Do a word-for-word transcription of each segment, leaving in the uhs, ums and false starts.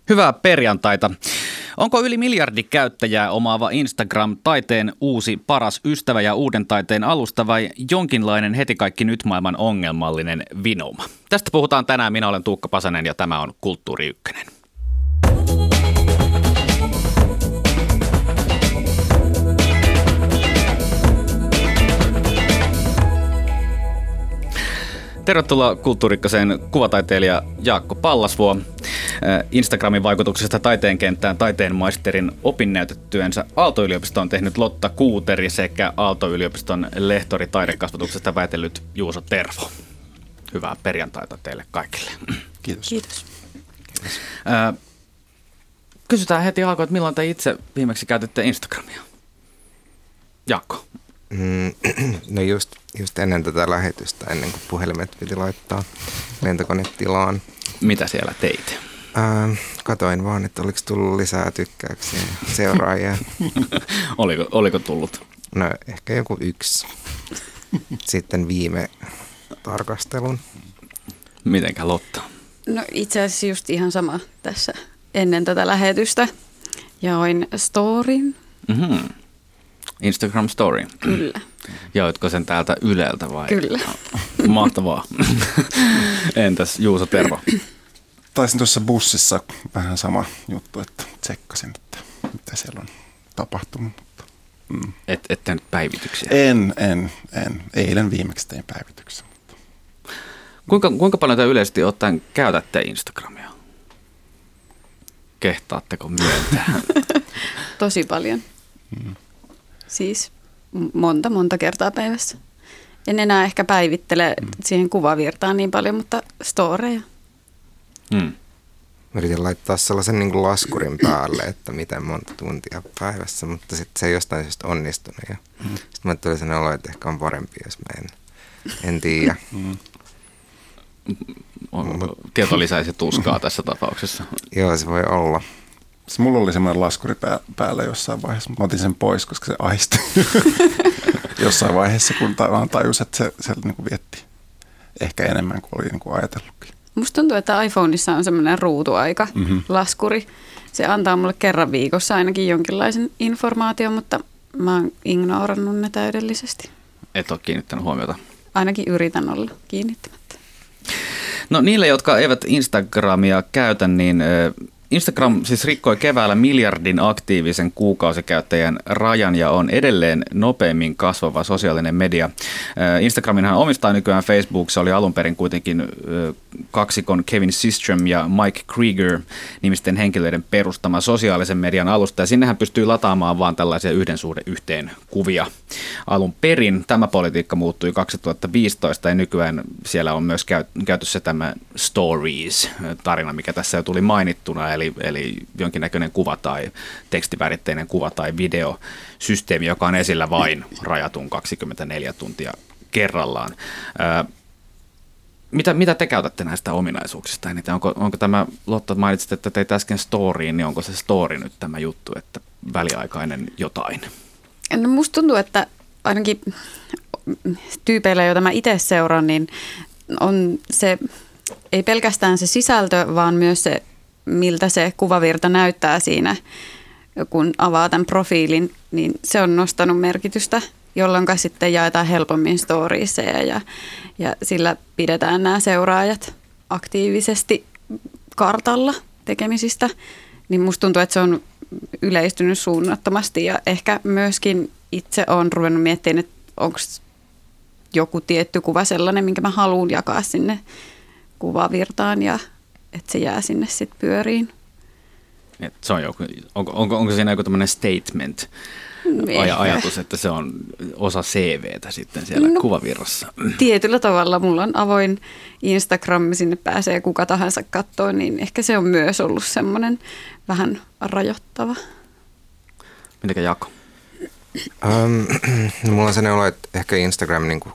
Hyvää perjantaita. Onko yli miljardi käyttäjää omaava Instagram taiteen uusi paras ystävä ja uuden taiteen alusta vai jonkinlainen heti kaikki nyt maailman ongelmallinen vinouma? Tästä puhutaan tänään. Minä olen Tuukka Pasanen ja tämä on Kulttuuri Ykkönen. Tervetuloa Kulttuuri Ykköseen kuvataiteilija Jaakko Pallasvuo. Instagramin vaikutuksesta taiteen kenttään taiteen maisterin opinnäytetyönsä Aalto-yliopisto on tehnyt Lotta Kuuteri sekä Aalto-yliopiston lehtori taidekasvatuksesta väitellyt Juuso Tervo. Hyvää perjantaita teille kaikille. Kiitos. Kiitos. Kiitos. Kysytään heti alkuun, että milloin te itse viimeksi käytitte Instagramia? Jaakko. Mm, no just, just ennen tätä lähetystä, ennen kuin puhelimet piti laittaa lentokonetilaan. Mitä siellä teit? Ää, katoin vaan, että oliko tullut lisää tykkäyksiä ja seuraajia. oliko, oliko tullut? No ehkä joku yksi. Sitten viime tarkastelun. Mitenkä Lotta? No itse asiassa just ihan sama tässä ennen tätä lähetystä. Jaoin storyn. Mm-hmm. Instagram Story. Kyllä. Jaoitko sen täältä Yleltä vai? Kyllä. Mahtavaa. Entäs Juuso Tervo? Taisin tuossa bussissa vähän sama juttu, että tsekkasin, että mitä siellä on tapahtunut. Mutta, mm. Et, et tehnyt päivityksiä? En, en, en. Eilen viimeksi tein päivityksen. Mutta. Kuinka, kuinka paljon te yleisesti ottaen käytätte Instagramia? Kehtaatteko myöntää? Tosi paljon. Mm. Siis monta, monta kertaa päivässä. En enää ehkä päivittele mm. siihen kuvavirtaan niin paljon, mutta storeja. Mm. Yritin laittaa sellaisen niin kuin laskurin päälle, että miten monta tuntia päivässä, mutta sitten se ei jostain syystä onnistunut. Ja mm. Sitten mä tuli sellainen olo, että ehkä on parempi, jos mä en, en tiedä. Mm. Tieto lisäisi tuskaa tässä tapauksessa. Joo, se voi olla. Se mulla oli semmoinen laskuri pää, päällä jossain vaiheessa. Mä otin sen pois, koska se aisti. Jossain vaiheessa, kun vaan tajus, että se, se niin kuin vietti ehkä enemmän kuin oli niin kuin ajatellutkin. Musta tuntuu, että iPhoneissa on semmoinen ruutuaika, mm-hmm. laskuri. Se antaa mulle kerran viikossa ainakin jonkinlaisen informaation, mutta mä oon ignorannut ne täydellisesti. Et ole kiinnittänyt huomiota? Ainakin yritän olla kiinnittämättä. No niille, jotka eivät Instagramia käytä, niin Instagram siis rikkoi keväällä miljardin aktiivisen kuukausikäyttäjän rajan ja on edelleen nopeimmin kasvava sosiaalinen media. Instagraminhan omistaa nykyään Facebook, se oli alun perin kuitenkin kaksikon Kevin Systrom ja Mike Krieger nimisten henkilöiden perustama sosiaalisen median alusta. Ja sinnehän pystyy lataamaan vaan tällaisia yhden suhde yhteen kuvia alun perin. Tämä politiikka muuttui kaksituhattaviisitoista ja nykyään siellä on myös käytössä tämä Stories-tarina, mikä tässä jo tuli mainittuna. Eli, eli jonkinnäköinen kuva tai tekstiväritteinen kuva tai videosysteemi, joka on esillä vain rajatun kaksikymmentäneljä tuntia kerrallaan. Ää, mitä, mitä te käytätte näistä ominaisuuksista? Onko, onko tämä, Lotta mainitsit, että teit äsken storyin, niin onko se story nyt tämä juttu, että väliaikainen jotain? No musta tuntuu, että ainakin tyypeillä, joita mä itse seuraan, niin on se, ei pelkästään se sisältö, vaan myös se miltä se kuvavirta näyttää siinä, kun avaa tämän profiilin, niin se on nostanut merkitystä, jolloin sitten jaetaan helpommin storieseja ja, ja sillä pidetään nämä seuraajat aktiivisesti kartalla tekemisistä. Niin musta tuntuu, että se on yleistynyt suunnattomasti ja ehkä myöskin itse olen ruvennut miettimään, että onko joku tietty kuva sellainen, minkä mä haluan jakaa sinne kuvavirtaan ja että se jää sinne sitten pyöriin. Et se on joku, onko, onko, onko siinä joku tämmöinen statement, aj- ajatus, että se on osa C V:tä sitten siellä no, kuvavirrassa? Tietyllä tavalla. Mulla on avoin Instagram, sinne pääsee kuka tahansa katsoa, niin ehkä se on myös ollut semmoinen vähän rajoittava. Mitäkä Jaakko? Um, no mulla on sellainen olo, että ehkä Instagram niinku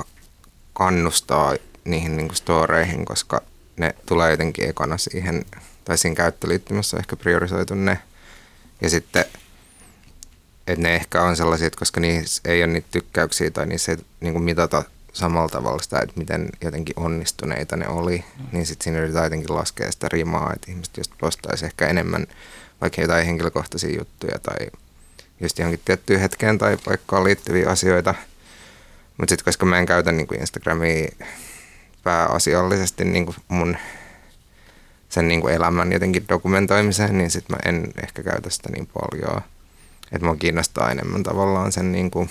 kannustaa niihin niinku storeihin, koska ne tulee jotenkin ekana siihen, tai siinä käyttöliittymässä ehkä priorisoitu ne. Ja sitten, että ne ehkä on sellaisia, koska niissä ei ole niitä tykkäyksiä tai niissä ei niin kuin mitata samalla tavalla sitä, että miten jotenkin onnistuneita ne oli, mm. niin sitten siinä yritetään jotenkin laskea sitä rimaa, että ihmiset just postaisi ehkä enemmän vaikka jotain henkilökohtaisia juttuja tai just johonkin tiettyyn hetkeen tai paikkaan liittyviä asioita. Mutta sitten koska mä en käytä niin kuin Instagramia pääasiallisesti niin kuin mun sen niin kuin elämän jotenkin dokumentoimiseen, niin sitten mä en ehkä käytä sitä niin paljon. Että mua kiinnostaa enemmän tavallaan sen niin kuin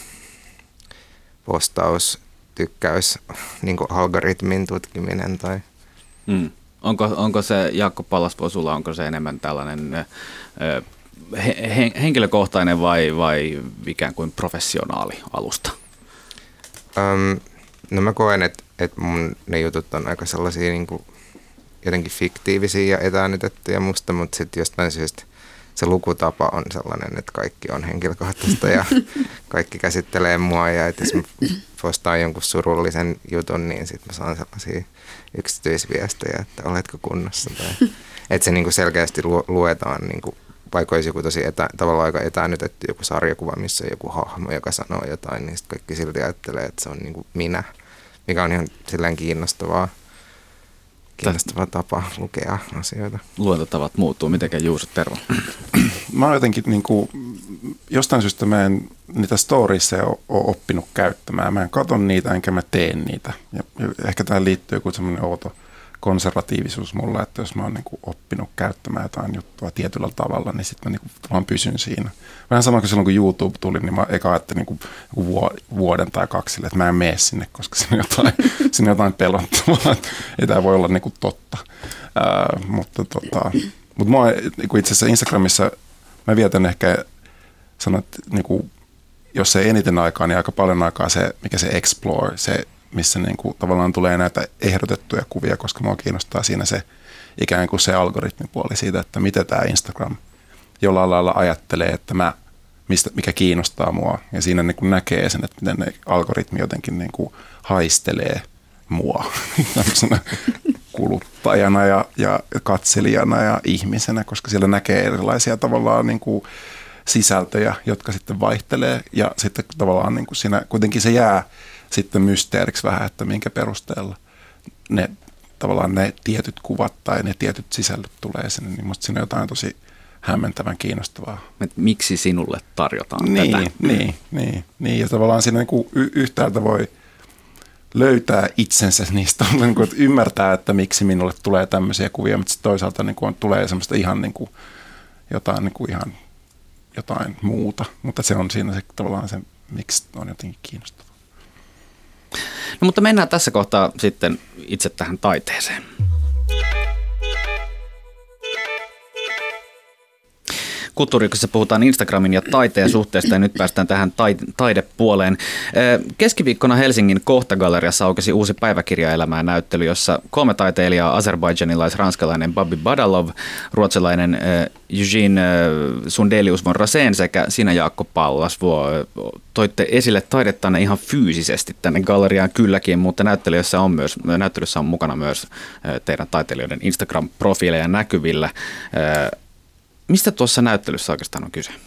postaus, tykkäys, niin kuin algoritmin tutkiminen. Tai. Mm. Onko, onko se, Jaakko Pallasvuo, sulla onko se enemmän tällainen ö, he, henkilökohtainen vai, vai ikään kuin professionaali alusta? Um, no mä koen, että, että mun ne jutut on aika sellaisia niin kuin jotenkin fiktiivisiä ja etäännytettyjä musta, mutta sitten jostain syystä se lukutapa on sellainen, että kaikki on henkilökohtaista ja kaikki käsittelee mua ja että jos mä postaan jonkun surullisen jutun, niin sitten mä saan sellaisia yksityisviestejä, että oletko kunnossa. Tai, että se niinku selkeästi luetaan, niinku, vaikka olisi joku tosi etä, tavallaan aika etäännytetty joku sarjakuva, missä on joku hahmo, joka sanoo jotain, niin sitten kaikki silti ajattelee, että se on niinku minä, mikä on ihan silleen kiinnostavaa. Kiinnostava tapa lukea asioita. Luontotavat muuttuu. Mitenkä Juuso, Tervo? Mä oon jotenkin niin kuin, jostain syystä mä en niitä storiesia ole oppinut käyttämään. Mä en katon niitä enkä mä teen niitä. Ja ehkä tähän liittyy joku semmoinen outo konservatiivisuus mulla, että jos mä oon niin kuin oppinut käyttämään jotain juttua tietyllä tavalla, niin sitten mä niin kuin vaan pysyn siinä. Vähän sama kuin silloin, kun YouTube tuli, niin mä eka ajattelin niin kuin vuoden tai kaksi, että mä en mene sinne, koska siinä on jotain, siinä on jotain pelottavaa. Ei tämä voi olla niin kuin totta. Ää, mutta tota, mutta mä niin itse asiassa Instagramissa mä vietän ehkä, sanon, että niin kuin, jos ei eniten aikaa, niin aika paljon aikaa se, mikä se explore, se missä niin kuin tavallaan tulee näitä ehdotettuja kuvia, koska mua kiinnostaa siinä se ikään kuin se algoritmipuoli siitä, että miten tämä Instagram jollain lailla ajattelee, että mä, mistä, mikä kiinnostaa mua. Ja siinä niin kuin näkee sen, että miten ne algoritmi jotenkin niin kuin haistelee mua tämmöisenä kuluttajana ja, ja katselijana ja ihmisenä, koska siellä näkee erilaisia tavallaan niin kuin sisältöjä, jotka sitten vaihtelee ja sitten tavallaan niin kuin siinä kuitenkin se jää sitten mysteeriksi vähän, että minkä perusteella ne tavallaan ne tietyt kuvat tai ne tietyt sisällöt tulee sinne, niin musta siinä on jotain tosi hämmentävän kiinnostavaa. Et miksi sinulle tarjotaan niin, tätä? Niin, niin, niin, ja tavallaan siinä niin kuin y- yhtäältä voi löytää itsensä niistä, niin kuin, että ymmärtää, että miksi minulle tulee tämmöisiä kuvia, mutta sitten toisaalta niin kuin, tulee semmoista ihan niin kuin, jotain, niin kuin ihan jotain muuta, mutta se on siinä se, tavallaan se, miksi on jotenkin kiinnostavaa. No mutta mennään tässä kohtaa sitten itse tähän taiteeseen. Kulttuuriykkössä puhutaan Instagramin ja taiteen suhteesta ja nyt päästään tähän taidepuoleen. Keskiviikkona Helsingin Kohta-galleriassa aukesi uusi päiväkirjaelämää näyttely, jossa kolme taiteilijaa, azerbaidžanilais-ranskalainen Babi Badalov, ruotsalainen Eugene Sundelius von Raseen sekä sinä Jaakko Pallasvuo toitte esille taidettanne ihan fyysisesti tänne galleriaan kylläkin, mutta näyttelyssä on, myös, näyttelyssä on mukana myös teidän taiteilijoiden Instagram-profiileja näkyvillä. Mistä tuossa näyttelyssä oikeastaan on kyse?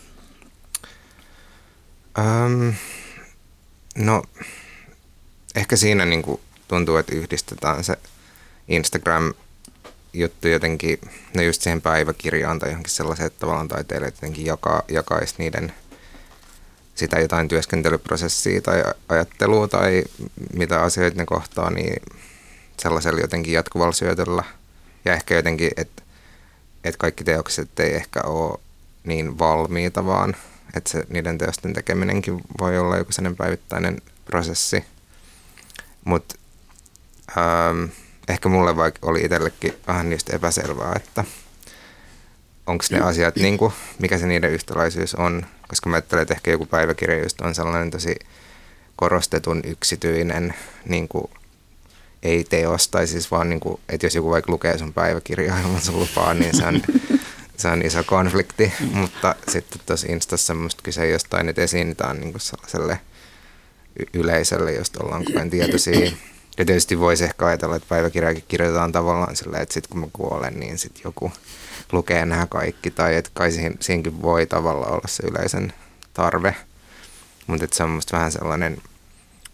Um, no, ehkä siinä niin kuin tuntuu, että yhdistetään se Instagram-juttu jotenkin, no just siihen päiväkirjaan tai johonkin sellaiseen, että tavallaan taiteilijat jotenkin jaka, jakaisi niiden sitä jotain työskentelyprosessia tai ajattelua tai mitä asioita ne kohtaa, niin sellaisella jotenkin jatkuvalla syötöllä. Ja ehkä jotenkin, että että kaikki teokset ei ehkä ole niin valmiita, vaan että se, niiden teosten tekeminenkin voi olla joku sellainen päivittäinen prosessi. Mutta ähm, ehkä mulle vaikka oli itsellekin vähän just epäselvää, että onko ne asiat, niin kuin, mikä se niiden yhtäläisyys on. Koska mä ajattelen, että ehkä joku päiväkirja just on sellainen tosi korostetun yksityinen niin kuin ei teos, tai siis vaan, niin kuin, että jos joku vaikka lukee sun päiväkirjaa ilman sun lupaa, niin se on, se on iso konflikti. Mutta sitten tuossa Instassa musta kyse jostain, että esiinnytään niin kuin sellaiselle yleisölle, josta ollaan kuten tietoisia. Ja tietysti voisi ehkä ajatella, että päiväkirjaakin kirjoitetaan tavallaan silleen, että sitten kun mä kuolen, niin sitten joku lukee nämä kaikki. Tai että kai siinäkin voi tavallaan olla se yleisen tarve. Mutta se on musta vähän sellainen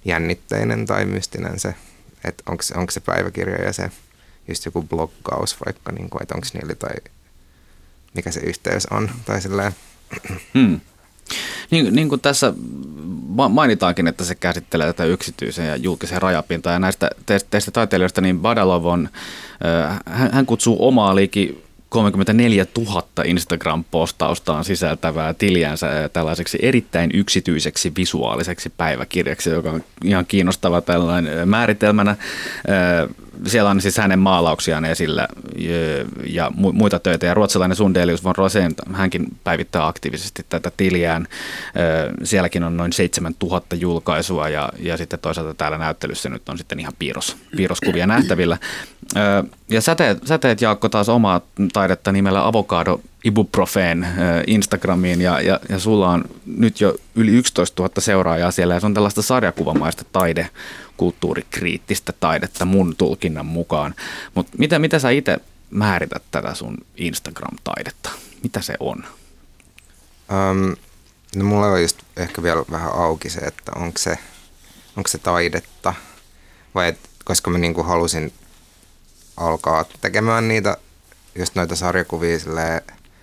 jännitteinen tai mystinen se, että onko, onko se päiväkirja ja se just joku bloggaus vaikka, niin kuin, että onko niillä tai mikä se yhteys on tai silleen. Hmm. Niin, niin kuin tässä mainitaankin, että se käsittelee tätä yksityisen ja julkisen rajapintaa ja näistä teistä taiteilijoista, niin Badalov on, hän, hän kutsuu omaa liiki kolmekymmentäneljätuhatta Instagram-postaustaan sisältävää tiliänsä tällaiseksi erittäin yksityiseksi visuaaliseksi päiväkirjaksi, joka on ihan kiinnostava tällainen määritelmänä. Siellä on siis hänen maalauksiaan esillä ja muita töitä. Ja ruotsalainen Sundelius von Rosén, hänkin päivittää aktiivisesti tätä tiliään. Sielläkin on noin seitsemäntuhatta julkaisua ja, ja sitten toisaalta täällä näyttelyssä nyt on sitten ihan piirros, piirroskuvia nähtävillä. Ja säteet, säteet Jaakko taas omaa taidetta nimellä Avokado Ibuprofen Instagramiin ja, ja, ja sulla on nyt jo yli yksitoistatuhatta seuraajaa siellä ja se on tällaista sarjakuvamaista taide, kulttuurikriittistä taidetta mun tulkinnan mukaan. Mutta mitä, mitä sä itse määrität tätä sun Instagram-taidetta? Mitä se on? Um, no mulla on just ehkä vielä vähän auki se, että onko se, onko se taidetta vai et, koska mä niinku halusin alkaa tekemään niitä, just noita sarjakuvia silleen,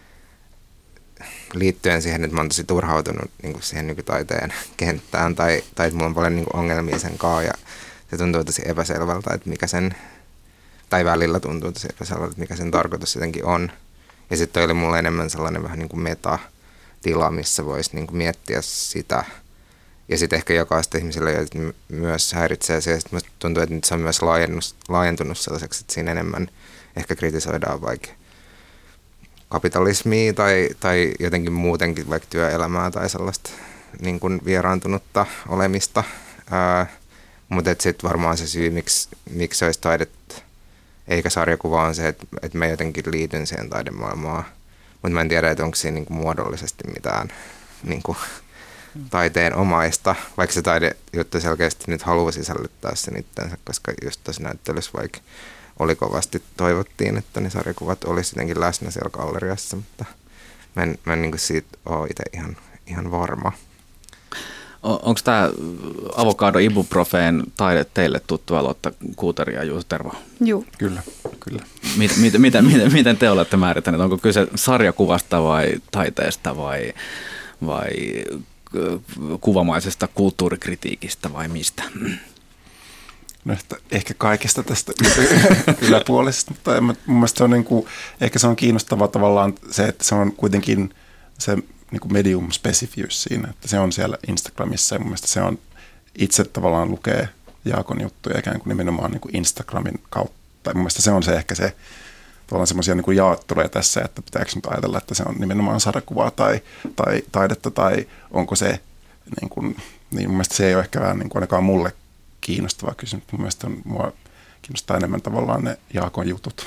liittyen siihen, että mä oon tosi turhautunut niin kuin siihen nykytaiteen kenttään tai, tai että mulla on paljon niin kuin ongelmia sen kanssa ja se tuntuu tosi epäselvältä, että mikä sen, tai välillä tuntuu tosi epäselvältä, että mikä sen tarkoitus jotenkin on. Ja sitten oli mulle enemmän sellainen vähän niin kuin metatila, missä voisi niin kuin miettiä sitä. Ja sitten ehkä jokaista ihmiselle myös häiritsee se, että musta tuntuu, että nyt se on myös laajentunut sellaiseksi, että siinä enemmän ehkä kritisoidaan vaikka kapitalismia tai, tai jotenkin muutenkin vaikka työelämää tai sellaista niin kuin vieraantunutta olemista. Ää, mutta sitten varmaan se syy, miksi, miksi se olisi taidetta eikä sarjakuva on se, että, että mä jotenkin liityn siihen taidemaailmaan. Mutta mä en tiedä, että onko siinä niin kuin muodollisesti mitään niin kuin taiteen omaista, vaikka se taidejuttu selkeästi nyt haluaa sisällyttää sen itsensä, koska just tuossa näyttelyssä vaikka oli kovasti toivottiin, että ne sarjakuvat olisi jotenkin läsnä siellä galleriassa, mutta mä en, mä en niin kuin siitä ole itse ihan, ihan varma. Onko tämä Avokado Ibuprofen taide teille tuttua, Lotta Kuuteri ja Juuso Tervo? Joo. Kyllä, kyllä. Mit, mit, miten, miten, miten te olette määrittäneet? Onko kyse sarjakuvasta vai taiteesta vai, vai kuvamaisesta kulttuurikritiikistä vai mistä? No ehkä, ehkä kaikesta tästä yläpuolisesta, mutta en, mun mielestä se on, niin kuin, ehkä se on kiinnostavaa tavallaan se, että se on kuitenkin se niin kuin medium-spesifiys siinä, että se on siellä Instagramissa ja mun mielestä se on itse tavallaan lukee Jaakon juttuja ikään kuin nimenomaan niin kuin Instagramin kautta. Mun mielestä se on se ehkä se tavallaan semmoisia niin kuin jaotteluja tässä, että pitääkö nyt ajatella, että se on nimenomaan sarjakuvaa tai, tai taidetta tai onko se, niin, kuin, niin mun mielestä se ei ole ehkä vähän niin kuin ainakaan mulle kiinnostavaa kysymys. Mun mielestä on, mua kiinnostaa enemmän tavallaan ne Jaakon jutut.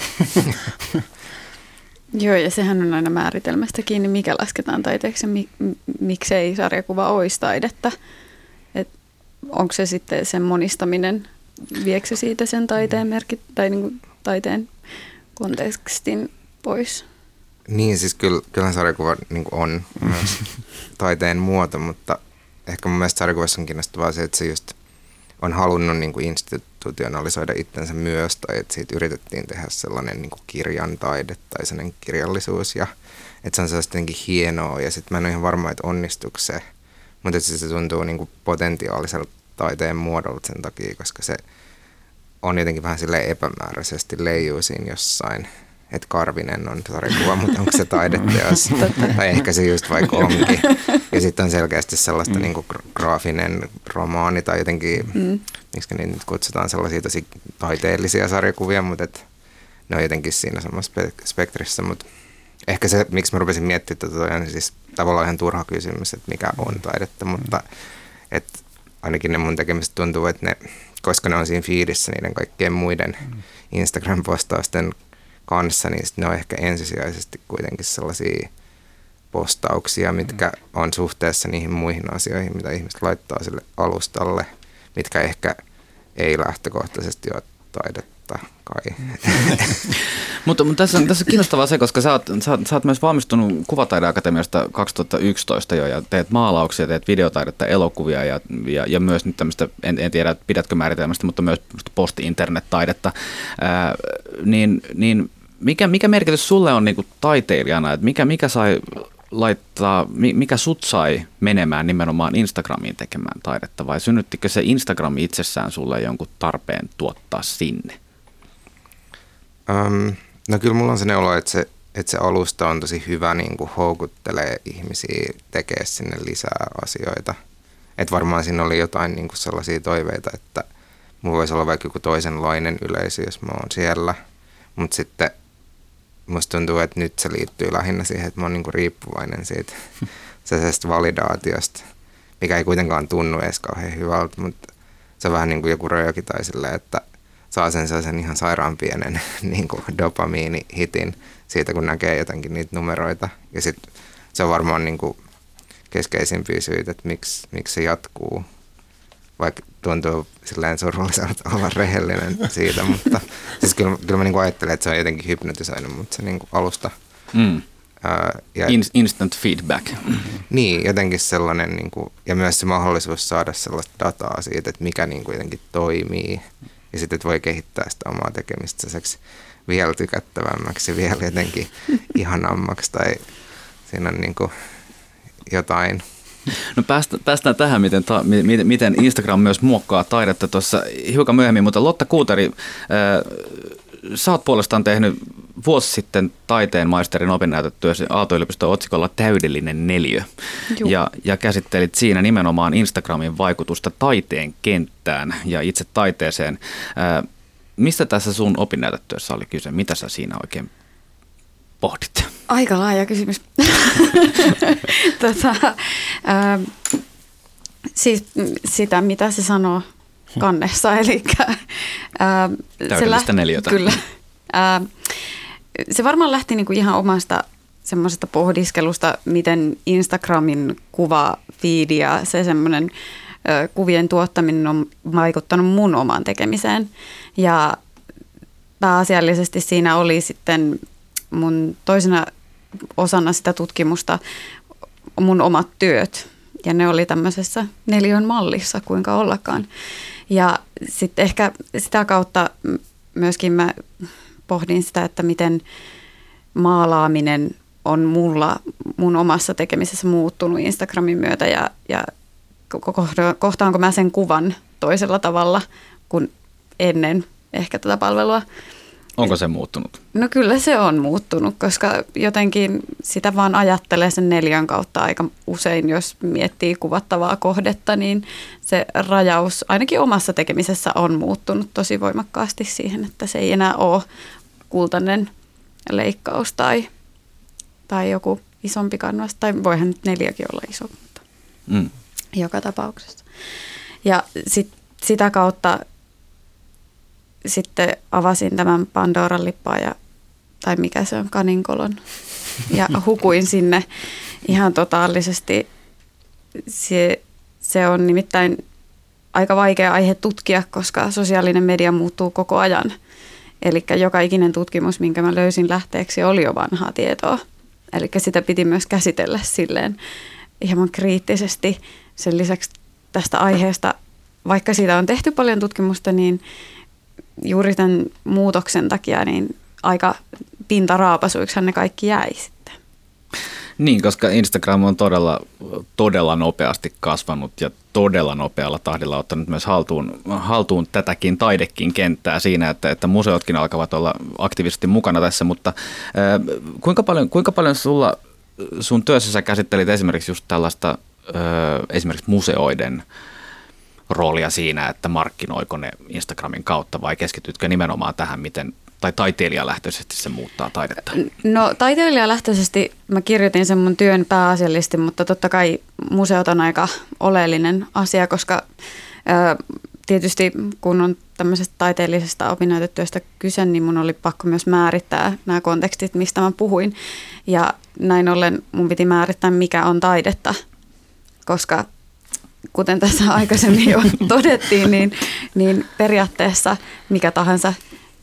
Joo, ja sehän on aina määritelmästä kiinni, mikä lasketaan taiteeksi ja mi- miksei sarjakuva olisi taidetta. Et onko se sitten sen monistaminen, viekö se siitä sen taiteen merkit tai niinku taiteen kontekstin pois? Niin, siis kyllä, kyllähän sarjakuva niin kuin on myös taiteen muoto, mutta ehkä mun mielestä sarjakuvassa on kiinnostavaa se, että se just on halunnut niin kuin institutionalisoida itsensä myös, tai että siitä yritettiin tehdä sellainen niin kuin kirjan taide tai sellainen kirjallisuus, ja että se on sellaista jotenkin hienoa, ja sitten mä en ole ihan varma, että onnistuuko se, mutta että se tuntuu niin kuin potentiaaliselta taiteen muodolta sen takia, koska se on jotenkin vähän silleen epämääräisesti leijuu siinä jossain, että Karvinen on sarjakuva, mutta onko se taideteos? Tai ehkä se just vaikka onkin. Ja sitten on selkeästi sellaista mm. niin kuin graafinen romaani tai jotenkin, mm. miksi niin nyt kutsutaan sellaisia tosi taiteellisia sarjakuvia, mutta et ne on jotenkin siinä samassa spektrissä. Mutta ehkä se, miksi mä rupesin miettimään tätä, on siis tavallaan ihan turha kysymys, että mikä on taidetta, mutta et ainakin ne mun tekemiset tuntuu, että ne, koska ne on siinä feedissä niiden kaikkien muiden Instagram-postausten kanssa, niin ne on ehkä ensisijaisesti kuitenkin sellaisia postauksia, mitkä on suhteessa niihin muihin asioihin, mitä ihmiset laittaa sille alustalle, mitkä ehkä ei lähtökohtaisesti ole taidetta. taidetta kai. mutta, mutta tässä, on, tässä on kiinnostavaa se, koska sä oot, sä, oot, sä oot myös valmistunut Kuvataideakatemiasta kaksituhattayksitoista jo ja teet maalauksia, teet videotaidetta, elokuvia ja, ja, ja myös nyt tämmöistä, en, en tiedä pidätkö määritelmästä, mutta myös posti-internet-taidetta. Ää, niin, niin mikä, mikä merkitys sulle on niin kuin taiteilijana, että mikä, mikä sai laittaa, mikä sut sai menemään nimenomaan Instagramiin tekemään taidetta vai synnyttikö se Instagram itsessään sulle jonkun tarpeen tuottaa sinne? Um, no kyllä mulla on sellainen olo, että se, että se alusta on tosi hyvä, niin kuin houkuttelee ihmisiä tekemään sinne lisää asioita. Että varmaan siinä oli jotain niin kuin sellaisia toiveita, että mulla voisi olla vaikka joku toisenlainen yleisö, jos mä oon siellä. Mutta sitten musta tuntuu, että nyt se liittyy lähinnä siihen, että mä oon niinku riippuvainen siitä sellaisesta validaatiosta, mikä ei kuitenkaan tunnu edes kauhean hyvältä, mutta se on vähän niin kuin joku rööki tai silleen, että saa sen sellaisen ihan sairaan pienen niin kuin dopamiinihitin siitä, kun näkee jotenkin niitä numeroita. Ja sitten se on varmaan niin kuin keskeisimpiä syitä, että miksi, miksi se jatkuu. Vaikka tuntuu silleen surulliselta olla rehellinen siitä, mutta siis kyllä, kyllä mä niin kuin ajattelen, että se on jotenkin hypnotisoinut, mutta se niin kuin alusta. Mm. Ää, ja, In, instant feedback. Niin, jotenkin sellainen, niin kuin, ja myös se mahdollisuus saada sellaista dataa siitä, että mikä niin kuin jotenkin toimii, ja sitten että voi kehittää sitä omaa tekemistä sellaiseksi vielä tykättävämmäksi, vielä jotenkin ihanammaksi, tai siinä on niin kuin jotain. No päästään, päästään tähän, miten, ta, miten, miten Instagram myös muokkaa taidetta tuossa hiukan myöhemmin, mutta Lotta Kuutari, äh, sä oot puolestaan tehnyt vuosi sitten taiteen maisterin opinnäytetyösi Aalto-yliopiston otsikolla Täydellinen neliö ja, ja käsittelit siinä nimenomaan Instagramin vaikutusta taiteen kenttään ja itse taiteeseen. Äh, mistä tässä sun opinnäytetyössä oli kyse? Mitä sä siinä oikein pohdit? Aika laaja kysymys. tota, äh, siis sitä, mitä se sanoo kannessa, eli äh, täydellistä neliötä. Kyllä. Äh, se varmaan lähti niinku ihan omasta semmoisesta pohdiskelusta, miten Instagramin kuvafiidi ja se semmoinen äh, kuvien tuottaminen on vaikuttanut mun omaan tekemiseen. Ja pääasiallisesti siinä oli sitten mun toisena osana sitä tutkimusta mun omat työt. Ja ne oli tämmöisessä neliön mallissa, kuinka ollakaan. Ja sitten ehkä sitä kautta myöskin mä pohdin sitä, että miten maalaaminen on mulla mun omassa tekemisessä muuttunut Instagramin myötä. Ja, ja kohtaanko mä sen kuvan toisella tavalla kuin ennen ehkä tätä palvelua. Onko se muuttunut? No kyllä se on muuttunut, koska jotenkin sitä vaan ajattelee sen neljän kautta aika usein, jos miettii kuvattavaa kohdetta, niin se rajaus ainakin omassa tekemisessä on muuttunut tosi voimakkaasti siihen, että se ei enää ole kultainen leikkaus tai, tai joku isompi kanvas, tai voihan nyt neljäkin olla iso, mutta mm. joka tapauksessa. Ja sit, sitä kautta sitten avasin tämän Pandoran lippaan, ja, tai mikä se on, kaninkolon, ja hukuin sinne ihan totaalisesti. Se, se on nimittäin aika vaikea aihe tutkia, koska sosiaalinen media muuttuu koko ajan. Eli joka ikinen tutkimus, minkä mä löysin lähteeksi, oli jo vanhaa tietoa. Eli sitä piti myös käsitellä silleen hieman kriittisesti. Sen lisäksi tästä aiheesta, vaikka siitä on tehty paljon tutkimusta, niin juuri tämän muutoksen takia niin aika pintaraapasuiksihan ne kaikki jäi sitten. Niin, koska Instagram on todella, todella nopeasti kasvanut ja todella nopealla tahdilla ottanut myös haltuun, haltuun tätäkin taidekin kenttää siinä, että, että museotkin alkavat olla aktiivisesti mukana tässä, mutta äh, kuinka paljon, kuinka paljon sulla, sun työssä sä käsittelit esimerkiksi just tällaista äh, esimerkiksi museoiden roolia siinä, että markkinoiko ne Instagramin kautta vai keskitytkö nimenomaan tähän, miten tai taiteilijalähtöisesti se muuttaa taidetta? No taiteilijalähtöisesti mä kirjoitin sen mun työn pääasiallisesti, mutta totta kai museot on aika oleellinen asia, koska ö, tietysti kun on tämmöisestä taiteellisesta opinnäytetyöstä kyse, niin mun oli pakko myös määrittää nämä kontekstit, mistä mä puhuin. Ja näin ollen mun piti määrittää, mikä on taidetta, koska kuten tässä aikaisemmin jo todettiin, niin, niin periaatteessa mikä tahansa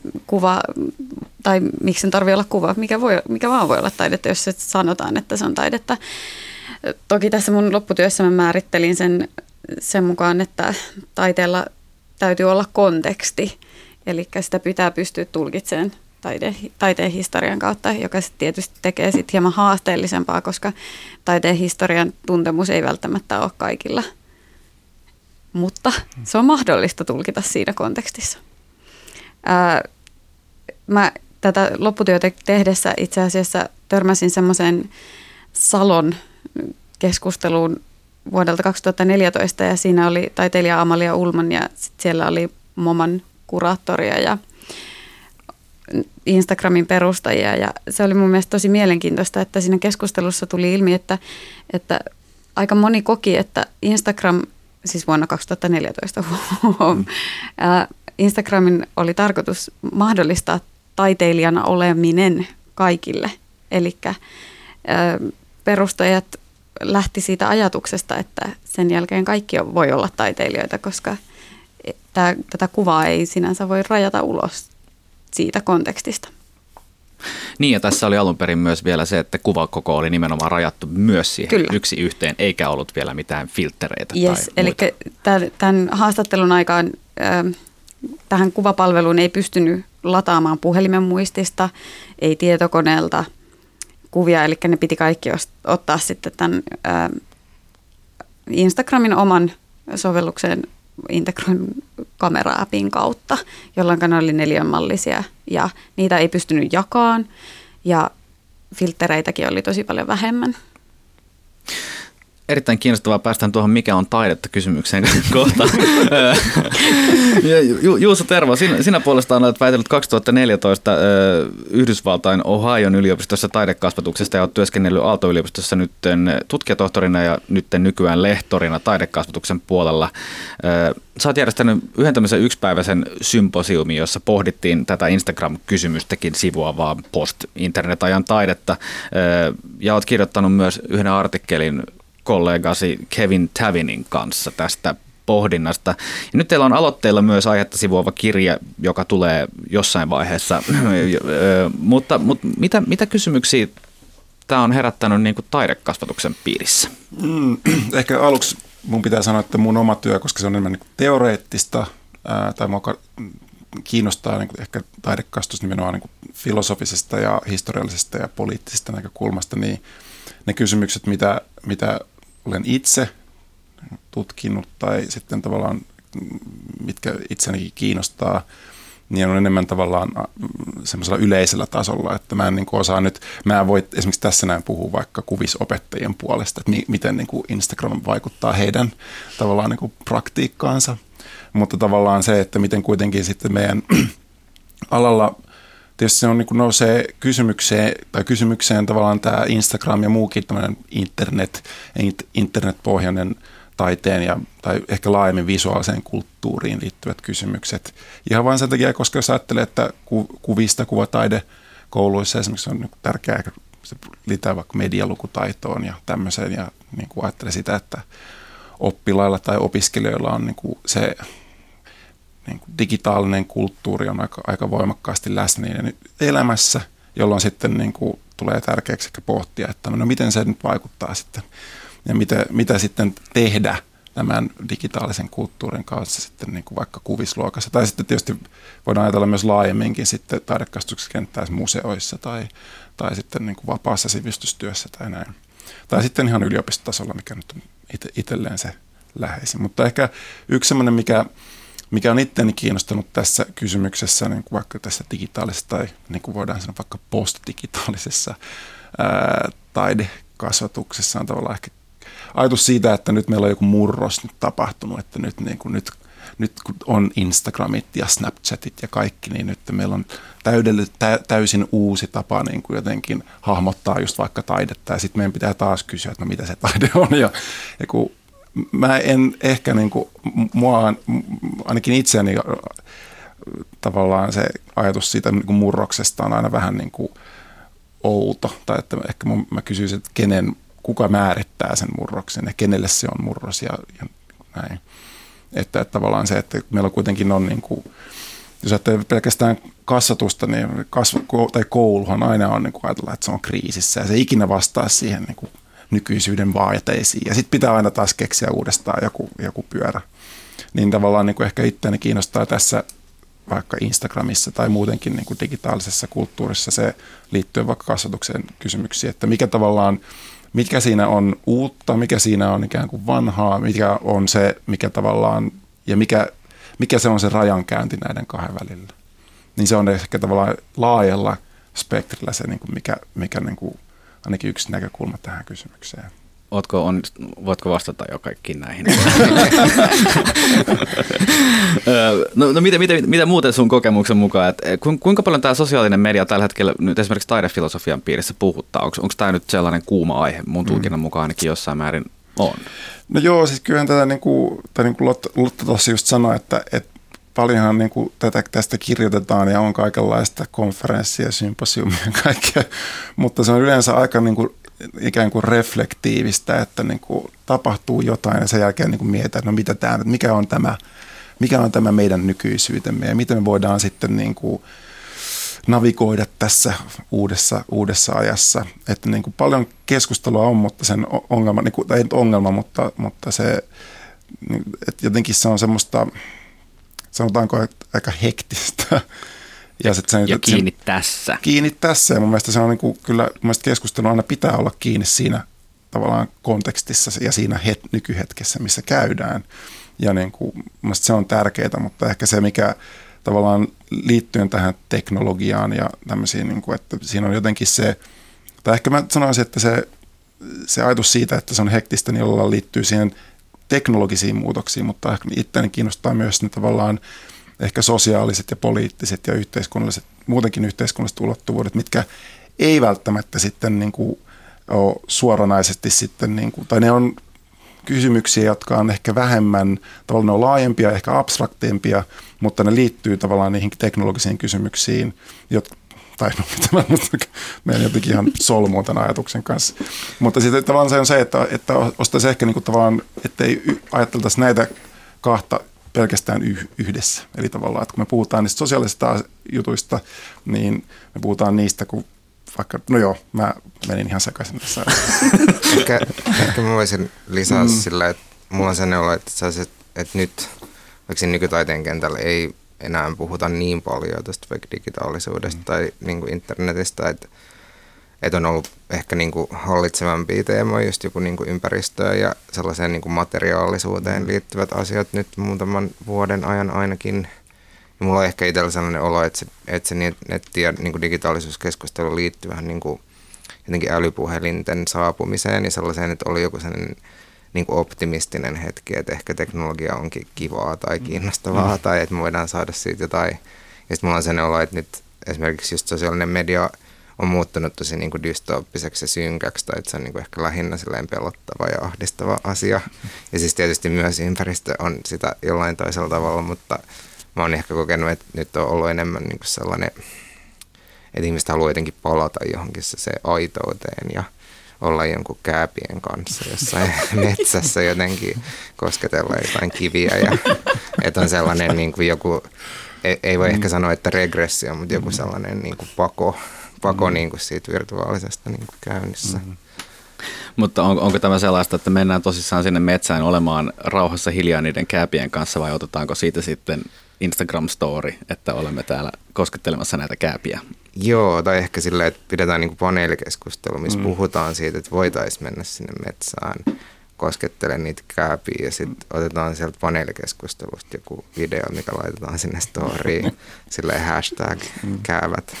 kuva, tai miksi sen tarvitse olla kuva, mikä, voi, mikä vaan voi olla taidetta, jos se sanotaan, että se on taidetta. Toki tässä mun lopputyössä mä määrittelin sen, sen mukaan, että taiteella täytyy olla konteksti, eli sitä pitää pystyä tulkitsemaan taide, taiteen historian kautta, joka sitten tietysti tekee sit hieman haasteellisempaa, koska taiteen historian tuntemus ei välttämättä ole kaikilla. Mutta se on mahdollista tulkita siinä kontekstissa. Ää, mä tätä lopputyötä tehdessä itse asiassa törmäsin semmoiseen Salon keskusteluun vuodelta kaksituhattaneljätoista ja siinä oli taiteilija Amalia Ullman ja sit siellä oli MoMAn kuraattoria ja Instagramin perustajia ja se oli mun mielestä tosi mielenkiintoista, että siinä keskustelussa tuli ilmi, että, että aika moni koki, että Instagram, siis vuonna kaksituhattaneljätoista, mm. Instagramin oli tarkoitus mahdollistaa taiteilijana oleminen kaikille, eli perustajat lähti siitä ajatuksesta, että sen jälkeen kaikki voi olla taiteilijoita, koska tämä, tätä kuvaa ei sinänsä voi rajata ulos siitä kontekstista. Niin ja tässä oli alun perin myös vielä se, että kuvakoko oli nimenomaan rajattu myös siihen Kyllä. yksi yhteen, eikä ollut vielä mitään filttereitä yes, tai muita. Eli tämän haastattelun aikaan äh, tähän kuvapalveluun ei pystynyt lataamaan puhelimen muistista, ei tietokoneelta kuvia, eli ne piti kaikki ottaa sitten tämän äh, Instagramin oman sovelluksen integroin kamera-appin kautta, jolloin ne oli neliönmallisia ja niitä ei pystynyt jakamaan ja filttereitäkin oli tosi paljon vähemmän. Erittäin kiinnostavaa päästään tuohon, mikä on taidetta kysymykseen kohta. Ju, Juuso Tervo, sinä, sinä puolestaan olet väitellyt kaksituhattaneljätoista Yhdysvaltain Ohion yliopistossa taidekasvatuksesta ja olet työskennellyt Aalto-yliopistossa nyt tutkijatohtorina ja nyt nykyään lehtorina taidekasvatuksen puolella. Sä oot järjestänyt yhden tämmöisen yksipäiväisen symposiumin, jossa pohdittiin tätä Instagram-kysymystäkin sivuavaa post-internetajan taidetta ja olet kirjoittanut myös yhden artikkelin kollegasi Kevin Tavinin kanssa tästä pohdinnasta. Ja nyt teillä on aloitteilla myös aihetta sivuava kirja, joka tulee jossain vaiheessa. mutta mutta mitä, mitä kysymyksiä tämä on herättänyt niin kuin taidekasvatuksen piirissä? Mm, ehkä aluksi mun pitää sanoa, että mun oma työ, koska se on enemmän niin kuin teoreettista, ää, tai mua kiinnostaa niin kuin ehkä taidekasvatus nimenomaan niin kuin filosofisesta ja historiallisesta ja poliittisesta näkökulmasta, niin ne kysymykset, mitä, mitä olen itse tutkinut tai sitten tavallaan mitkä itsenikin kiinnostaa, niin on enemmän tavallaan semmoisella yleisellä tasolla, että mä en niin kuin osaa nyt, mä en voi esimerkiksi tässä näin puhua vaikka kuvisopettajien puolesta, että mi, miten niin kuin Instagram vaikuttaa heidän tavallaan niin kuin praktiikkaansa, mutta tavallaan se, että miten kuitenkin sitten meidän alalla tietysti se on, niin kuin nousee kysymykseen, tai kysymykseen tavallaan tämä Instagram ja muukin tämmöinen internet, internetpohjainen taiteen ja, tai ehkä laajemmin visuaaliseen kulttuuriin liittyvät kysymykset. Ihan vain sen takia, koska jos ajattelee, että kuvista kuvataide kouluissa esimerkiksi on niin tärkeää, se liitää vaikka medialukutaitoon ja tämmöiseen, ja niin kuin ajattelee sitä, että oppilailla tai opiskelijoilla on niin kuin se niin kuin digitaalinen kulttuuri on aika, aika voimakkaasti läsnä niiden elämässä, jolloin sitten niin kuin tulee tärkeäksi pohtia, että no miten se nyt vaikuttaa sitten ja mitä, mitä sitten tehdä tämän digitaalisen kulttuurin kanssa sitten niin kuin vaikka kuvisluokassa. Tai sitten tietysti voidaan ajatella myös laajemminkin sitten taidekasvatuksen kenttää museoissa tai, tai sitten niin kuin vapaassa sivistystyössä tai näin. Tai sitten ihan yliopistotasolla, mikä nyt on ite, itselleen se läheisin. Mutta ehkä yksi semmoinen, mikä mikä on itteni kiinnostanut tässä kysymyksessä, niin kuin vaikka tässä digitaalisessa tai niin kuin voidaan sanoa vaikka postdigitaalisessa ää, taidekasvatuksessa on tavallaan ehkä ajatus siitä, että nyt meillä on joku murros nyt tapahtunut, että nyt, niin kuin nyt, nyt kun on Instagramit ja Snapchatit ja kaikki, niin nyt meillä on täydell, tä, täysin uusi tapa niin kuin jotenkin hahmottaa just vaikka taidetta ja sitten meidän pitää taas kysyä, että no mitä se taide on ja, ja kun mä en ehkä niin kuin, mua, ainakin itseäni tavallaan se ajatus siitä niin kuin murroksesta on aina vähän niin kuin outo. Tai että ehkä mä kysyisin, että kenen, kuka määrittää sen murroksen ja kenelle se on murros ja, ja näin. Että, että tavallaan se, että meillä kuitenkin on niin kuin jos ajattelee pelkästään kasvatusta, niin kasv- tai kouluhan aina on niin kuin ajatellaan, että se on kriisissä ja se ei ikinä vastaa siihen niin kuin nykyisyyden vaateisiin. Ja sitten pitää aina taas keksiä uudestaan joku, joku pyörä. Niin tavallaan niin kuin ehkä itseäni kiinnostaa tässä vaikka Instagramissa tai muutenkin niin kuin digitaalisessa kulttuurissa se liittyy vaikka kasvatuksen kysymyksiin, että mikä tavallaan, mikä siinä on uutta, mikä siinä on ikään kuin vanhaa, mikä on se, mikä tavallaan, ja mikä, mikä se on se rajankäynti näiden kahden välillä. Niin se on ehkä tavallaan laajalla spektrillä se, niin kuin mikä, mikä niin kuin, ainakin yksi näkökulma tähän kysymykseen. Ootko on, voitko vastata jo kaikkiin näihin? no, no mitä, mitä, mitä muuten sun kokemuksen mukaan, että kuinka paljon tämä sosiaalinen media tällä hetkellä nyt esimerkiksi taidefilosofian piirissä puhuttaa? Onko, onko tämä nyt sellainen kuuma aihe? Mun tulkinnan mukaan ainakin jossain määrin on. No joo, siis kyllähän tätä, niin kuin, tai niin kuin Lotta, Lotta tuossa just sanoi, että, että paljonhan niin kuin tätä, tästä kirjoitetaan ja on kaikenlaista konferenssia, symposiumia ja kaikkea, mutta se on yleensä aika niin kuin ikään kuin reflektiivistä, että niin kuin tapahtuu jotain ja sen jälkeen niin kuin mietitään, no mitä tämä, mikä on tämä, mikä on tämä meidän nykyisyytemme ja miten me voidaan sitten niin kuin navigoida tässä uudessa, uudessa ajassa. Että niin kuin paljon keskustelua on, mutta sen ongelma, niin kuin, tai ei ongelma, mutta, mutta se, että jotenkin se on semmoista, sanotaanko aika hektistä. Ja, sit sen, ja kiinni sen, tässä. Kiinni tässä. Ja mun mielestä se on niin kuin, kyllä, mun mielestä keskustelu aina pitää olla kiinni siinä tavallaan kontekstissa ja siinä het, nykyhetkessä, missä käydään. Ja niin kuin, mun mielestä se on tärkeää, mutta ehkä se, mikä tavallaan liittyen tähän teknologiaan ja tämmöisiin, niin kuin, että siinä on jotenkin se, tai ehkä mä sanoisin, että se, se ajatus siitä, että se on hektistä, niin jollain liittyy siihen teknologisiin muutoksiin, mutta ehkä itseäni kiinnostaa myös ne tavallaan ehkä sosiaaliset ja poliittiset ja yhteiskunnalliset, muutenkin yhteiskunnalliset ulottuvuudet, mitkä ei välttämättä sitten niin kuin ole suoranaisesti sitten, niin kuin, tai ne on kysymyksiä, jotka on ehkä vähemmän, tavallaan ne on laajempia, ehkä abstraktiempia, mutta ne liittyy tavallaan niihin teknologisiin kysymyksiin, jotka, tai no mitä mä menen jotenkin ihan solmuun tämän ajatuksen kanssa. Mutta sitten tavallaan se on se, että, että ostaisi ehkä niin kuin tavallaan, ettei ajatteltaisi näitä kahta pelkästään yhdessä. Eli tavallaan, että kun me puhutaan niistä sosiaalisista jutuista, niin me puhutaan niistä, kun vaikka, no joo, mä menin ihan sekaisin tässä. ehkä, ehkä mä voisin lisätä mm. sillä, että mulla on sellainen olo, että, että nyt vaikka nykytaiteen kentällä ei enää puhuta niin paljon tuosta vaikka digitaalisuudesta mm. tai niin kuin internetistä, että, että on ollut ehkä niin kuin hallitsevampia teemoja, just joku niin kuin ympäristöön ja sellaiseen niin kuin materiaalisuuteen liittyvät asiat nyt muutaman vuoden ajan ainakin. Ja mulla on ehkä itsellä sellainen olo, että se, että se netti- ja niin kuin digitaalisuuskeskustelu liittyy vähän niin kuin jotenkin älypuhelinten saapumiseen ja sellaiseen, että oli joku sellainen niin kuin optimistinen hetki, että ehkä teknologia onkin kivaa tai kiinnostavaa mm. tai että me voidaan saada siitä jotain. Ja sitten mulla on sellainen olo, että nyt esimerkiksi just sosiaalinen media on muuttunut tosi niin kuin dystooppiseksi ja synkäksi, tai että se on niin kuin ehkä lähinnä silleen pelottava ja ahdistava asia. Ja siis tietysti myös ympäristö on sitä jollain toisella tavalla, mutta mä oon ehkä kokenut, että nyt on ollut enemmän niin kuin sellainen, että ihmiset haluaa jotenkin palata johonkin se, se aitouteen ja olla jonkun kääpien kanssa jossain metsässä jotenkin, kosketella jotain kiviä. Ja, että on sellainen niin kuin joku, ei, ei voi ehkä sanoa, että regressio, mutta joku sellainen niin kuin pako. Pako mm. niin kuin siitä virtuaalisesta niin kuin käynnissä. Mm. Mutta on, onko tämä sellaista, että mennään tosissaan sinne metsään olemaan rauhassa hiljaa niiden kääpien kanssa vai otetaanko siitä sitten Instagram-story, että olemme täällä koskettelemassa näitä kääpiä? Joo, tai ehkä silleen, että pidetään niin kuin paneelikeskustelu, missä mm. puhutaan siitä, että voitaisiin mennä sinne metsään, koskettele niitä kääpiä ja sitten otetaan sieltä paneelikeskustelusta joku video, mikä laitetaan sinne storyin, silleen hashtag käävät.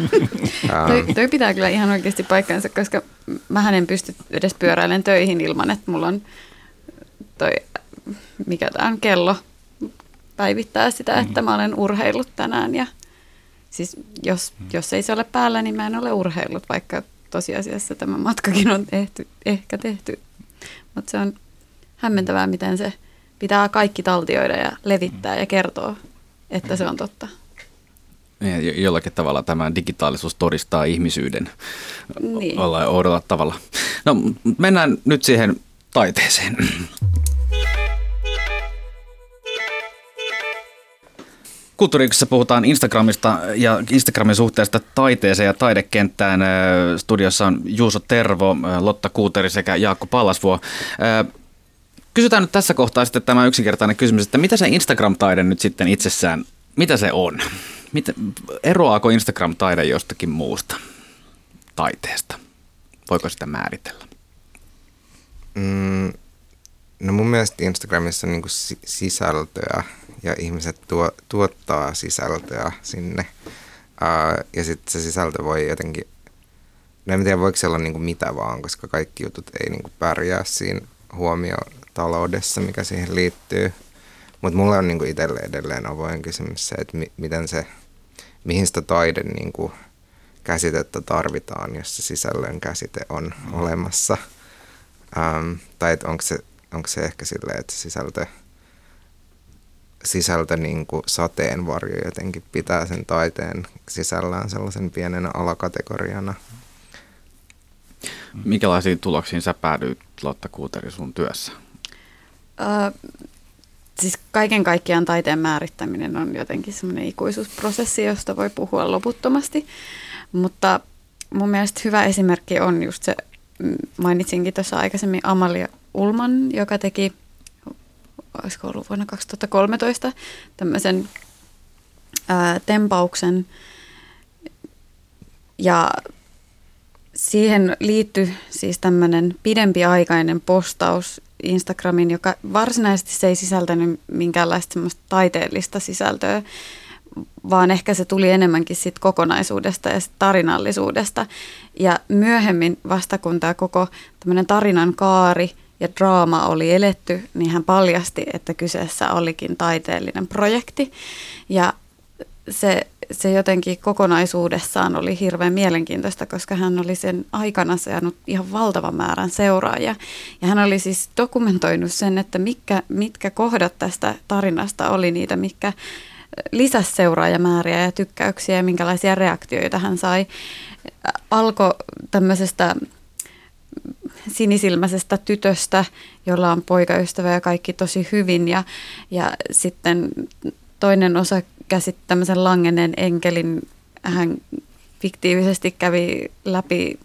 toi, toi pitää kyllä ihan oikeasti paikkansa, koska mähän en pysty edes pyöräilemään töihin ilman, että mulla on toi, mikä tää on, kello päivittää sitä, että mä olen urheillut tänään ja siis jos, jos ei se ole päällä, niin mä en ole urheillut, vaikka tosiasiassa tämä matkakin on tehty, ehkä tehty. Mutta se on hämmentävää, miten se pitää kaikki taltioida ja levittää ja kertoa, että se on totta. Ja jollakin tavalla tämä digitaalisuus todistaa ihmisyyden niin. Olla oudolla tavalla. No mennään nyt siihen taiteeseen. Kulttuuriykkössä puhutaan Instagramista ja Instagramin suhteesta taiteeseen ja taidekenttään. Studiossa on Juuso Tervo, Lotta Kuuteri sekä Jaakko Pallasvuo. Kysytään nyt tässä kohtaa sitten tämä yksinkertainen kysymys, että mitä se Instagram-taide nyt sitten itsessään, mitä se on? Mitä, eroaako Instagram-taide jostakin muusta taiteesta? Voiko sitä määritellä? Mm, no mun mielestä Instagramissa on niinku sisältöä ja ihmiset tuo, tuottaa sisältöä sinne. Uh, ja sitten se sisältö voi jotenkin, no en tiedä voiko se olla niinku mitä vaan, koska kaikki jutut ei niinku pärjää siinä huomiotaloudessa, mikä siihen liittyy. Mutta mulle on niinku itselle edelleen avoin kysymys se, että mi- miten se, mihin sitä taiden niinku käsitettä tarvitaan, jos se sisällön käsite on mm. olemassa. Um, tai onko se, onko se ehkä silleen, että sisältö, sisältö niinku sateenvarjo jotenkin pitää sen taiteen sisällään sellaisen pienenä alakategoriana. Minkälaisiin tuloksiin sä päädyit, Lotta Kuuteri, sun työssä? Uh, siis kaiken kaikkiaan taiteen määrittäminen on jotenkin semmoinen ikuisuusprosessi, josta voi puhua loputtomasti. Mutta mun mielestä hyvä esimerkki on just se, mainitsinkin tuossa aikaisemmin Amalia Ullman, joka teki, olisiko ollut vuonna kaksituhattakolmetoista, tämmöisen ää, tempauksen. Ja siihen liittyi siis tämmöinen pidempiaikainen postaus Instagramiin, joka varsinaisesti se ei sisältänyt minkäänlaista semmoista taiteellista sisältöä, vaan ehkä se tuli enemmänkin siitä kokonaisuudesta ja tarinallisuudesta. Ja myöhemmin vasta kun tämä koko tämmöinen tarinan kaari ja draama oli eletty, niin hän paljasti, että kyseessä olikin taiteellinen projekti. Ja se, se jotenkin kokonaisuudessaan oli hirveän mielenkiintoista, koska hän oli sen aikana saanut ihan valtavan määrän seuraajia. Ja hän oli siis dokumentoinut sen, että mitkä, mitkä kohdat tästä tarinasta oli niitä, mitkä lisäsi seuraajamääriä ja tykkäyksiä ja minkälaisia reaktioita hän sai. Alkoi tämmöisestä sinisilmäisestä tytöstä, jolla on poikaystävä ja kaikki tosi hyvin. Ja, ja sitten toinen osa käsitti tämmöisen langenneen enkelin. Hän fiktiivisesti kävi läpi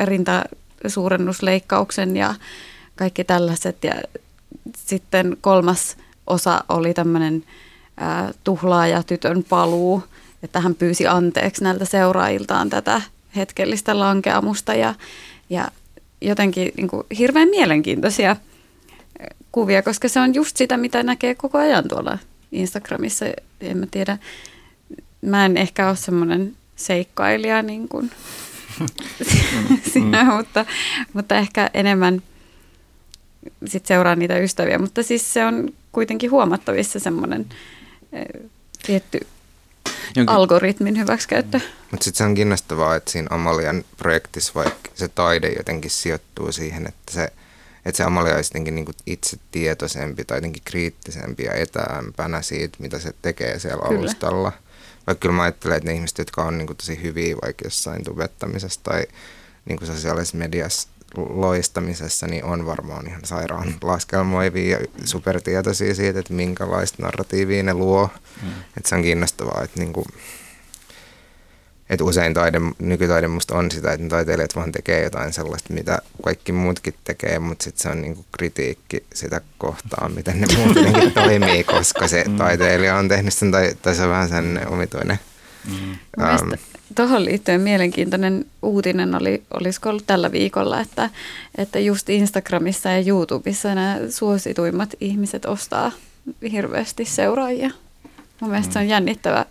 rintasuurennusleikkauksen ja kaikki tällaiset. Ja sitten kolmas osa oli tämmöinen tuhlaaja tytön paluu, että hän pyysi anteeksi näiltä seuraajiltaan tätä hetkellistä lankeamusta ja, ja jotenkin niin kuin hirveän mielenkiintoisia kuvia, koska se on just sitä, mitä näkee koko ajan tuolla Instagramissa. En mä tiedä, mä en ehkä ole semmoinen seikkailija niin kuin siinä, mutta, mutta ehkä enemmän sit seuraa niitä ystäviä, mutta siis se on kuitenkin huomattavissa semmoinen tietty Jonkin. algoritmin hyväksikäyttö. Mutta sitten se on kiinnostavaa, että siinä Amalian projektissa vaikka se taide jotenkin sijoittuu siihen, että se, että se Amalia olisi jotenkin niinku itse tietoisempi tai jotenkin kriittisempi ja etäämpänä siitä, mitä se tekee siellä kyllä. alustalla. Vaikka kyllä mä ajattelen, että ne ihmiset, jotka on niinku tosi hyviä vaikka jossain tubettamisessa tai niinku sosiaalisessa mediassa loistamisessa, niin on varmaan ihan sairaan laskelmoivia ja supertietoisia siitä, että minkälaista narratiivia ne luo. Mm. Että se on kiinnostavaa, että, niinku, että usein taide, nykytaide musta on sitä, että ne taiteilijat vaan tekee jotain sellaista, mitä kaikki muutkin tekee, mutta sitten se on niinku kritiikki sitä kohtaan, miten ne muut jotenkin toimii, koska se taiteilija on tehnyt sen, tai, tai se on vähän sen omituinen. Mm. Um, Tuohon liittyen mielenkiintoinen uutinen oli, olisiko ollut tällä viikolla, että, että just Instagramissa ja YouTubessa nämä suosituimmat ihmiset ostaa hirveästi seuraajia. Mun mielestä se on jännittävä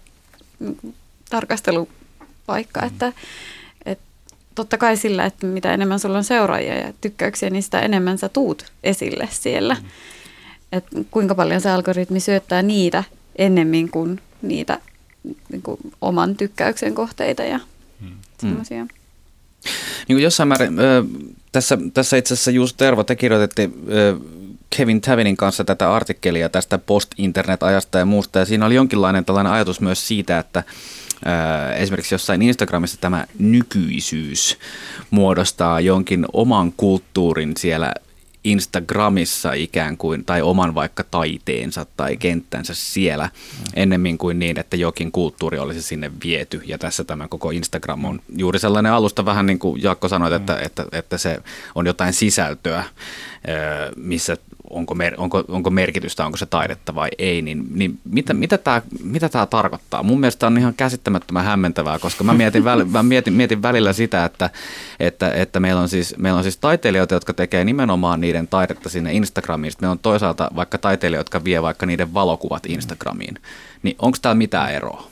tarkastelupaikka, että, että totta kai sillä, että mitä enemmän sulla on seuraajia ja tykkäyksiä, niin sitä enemmän sä tuut esille siellä. Että kuinka paljon se algoritmi syöttää niitä ennemmin kuin niitä niin kuin oman tykkäyksen kohteita ja hmm. semmoisia. Niin kuin jossain määrin, ö, tässä, tässä itse asiassa Juuso Tervo, te kirjoititte ö, Kevin Tavinin kanssa tätä artikkelia tästä post-internet-ajasta ja muusta, ja siinä oli jonkinlainen tällainen ajatus myös siitä, että ö, esimerkiksi jossain Instagramissa tämä nykyisyys muodostaa jonkin oman kulttuurin siellä Instagramissa ikään kuin, tai oman vaikka taiteensa tai kenttänsä siellä, mm. ennemmin kuin niin, että jokin kulttuuri olisi sinne viety. Ja tässä tämä koko Instagram on juuri sellainen alusta, vähän niin kuin Jaakko sanoit, mm. että, että, että se on jotain sisältöä, missä onko, mer, onko, onko merkitystä, onko se taidetta vai ei, niin, niin mitä, mitä tämä mitä tämä tarkoittaa? Mun mielestä on ihan käsittämättömän hämmentävää, koska mä mietin, väl, mä mietin, mietin välillä sitä, että, että, että meillä, on siis, meillä on siis taiteilijoita, jotka tekee nimenomaan niiden taidetta sinne Instagramiin. Sitten meillä on toisaalta vaikka taiteilijoita, jotka vie vaikka niiden valokuvat Instagramiin. Niin onko täällä mitään eroa?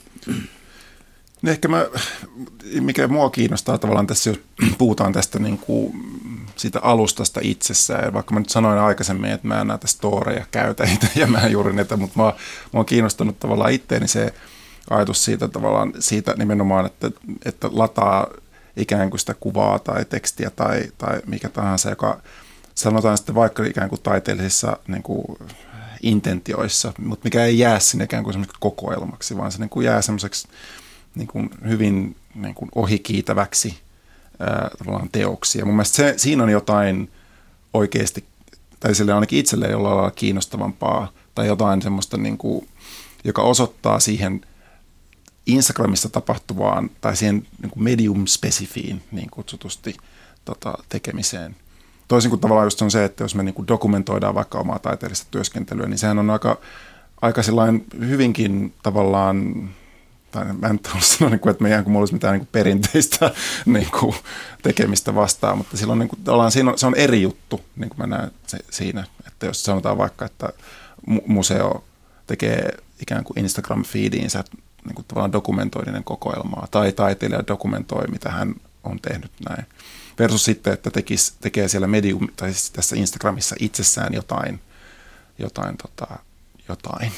Ehkä mä, mikä mua kiinnostaa tavallaan tässä, jos puhutaan tästä niin kuin siitä alustasta itsessään, vaikka mä nyt sanoin aikaisemmin, että mä en näitä storeja käytä itse ja mä en juuri näitä, mutta mä, mä oon kiinnostanut tavallaan itteeni se ajatus siitä tavallaan siitä nimenomaan, että, että lataa ikään kuin sitä kuvaa tai tekstiä tai, tai mikä tahansa, joka sanotaan sitten vaikka ikään kuin taiteellisissa niin kuin intentioissa, mutta mikä ei jää sinne ikään kuin semmoiseksi kokoelmaksi, vaan se niin kuin jää semmoiseksi niin kuin hyvin niin kuin ohikiitäväksi ää, tavallaan teoksi. Ja mun mielestä se, siinä on jotain oikeasti, tai sille ainakin itselleen jollain lailla kiinnostavampaa, tai jotain semmoista, niin kuin, joka osoittaa siihen Instagramissa tapahtuvaan, tai siihen niin kuin medium-spesifiin niin kutsutusti tota, tekemiseen. Toisin kuin tavallaan just on se, että jos me niin kuin dokumentoidaan vaikka omaa taiteellista työskentelyä, niin sehän on aika, aika sellainen hyvinkin tavallaan, tai mä en halua sanoa, että meidän kuin mulla olisi mitään niin kuin perinteistä niin kuin tekemistä vastaan, mutta silloin niin kuin, siinä on, se on eri juttu, niin kuin mä näen se, siinä, että jos sanotaan vaikka, että mu- museo tekee ikään kuin Instagram-feediinsä niin kuin tavallaan dokumentoidinen kokoelmaa, tai taiteilija dokumentoi, mitä hän on tehnyt näin, versus sitten, että tekis, tekee siellä medium, tai siis tässä Instagramissa itsessään jotain, jotain, tota, jotain.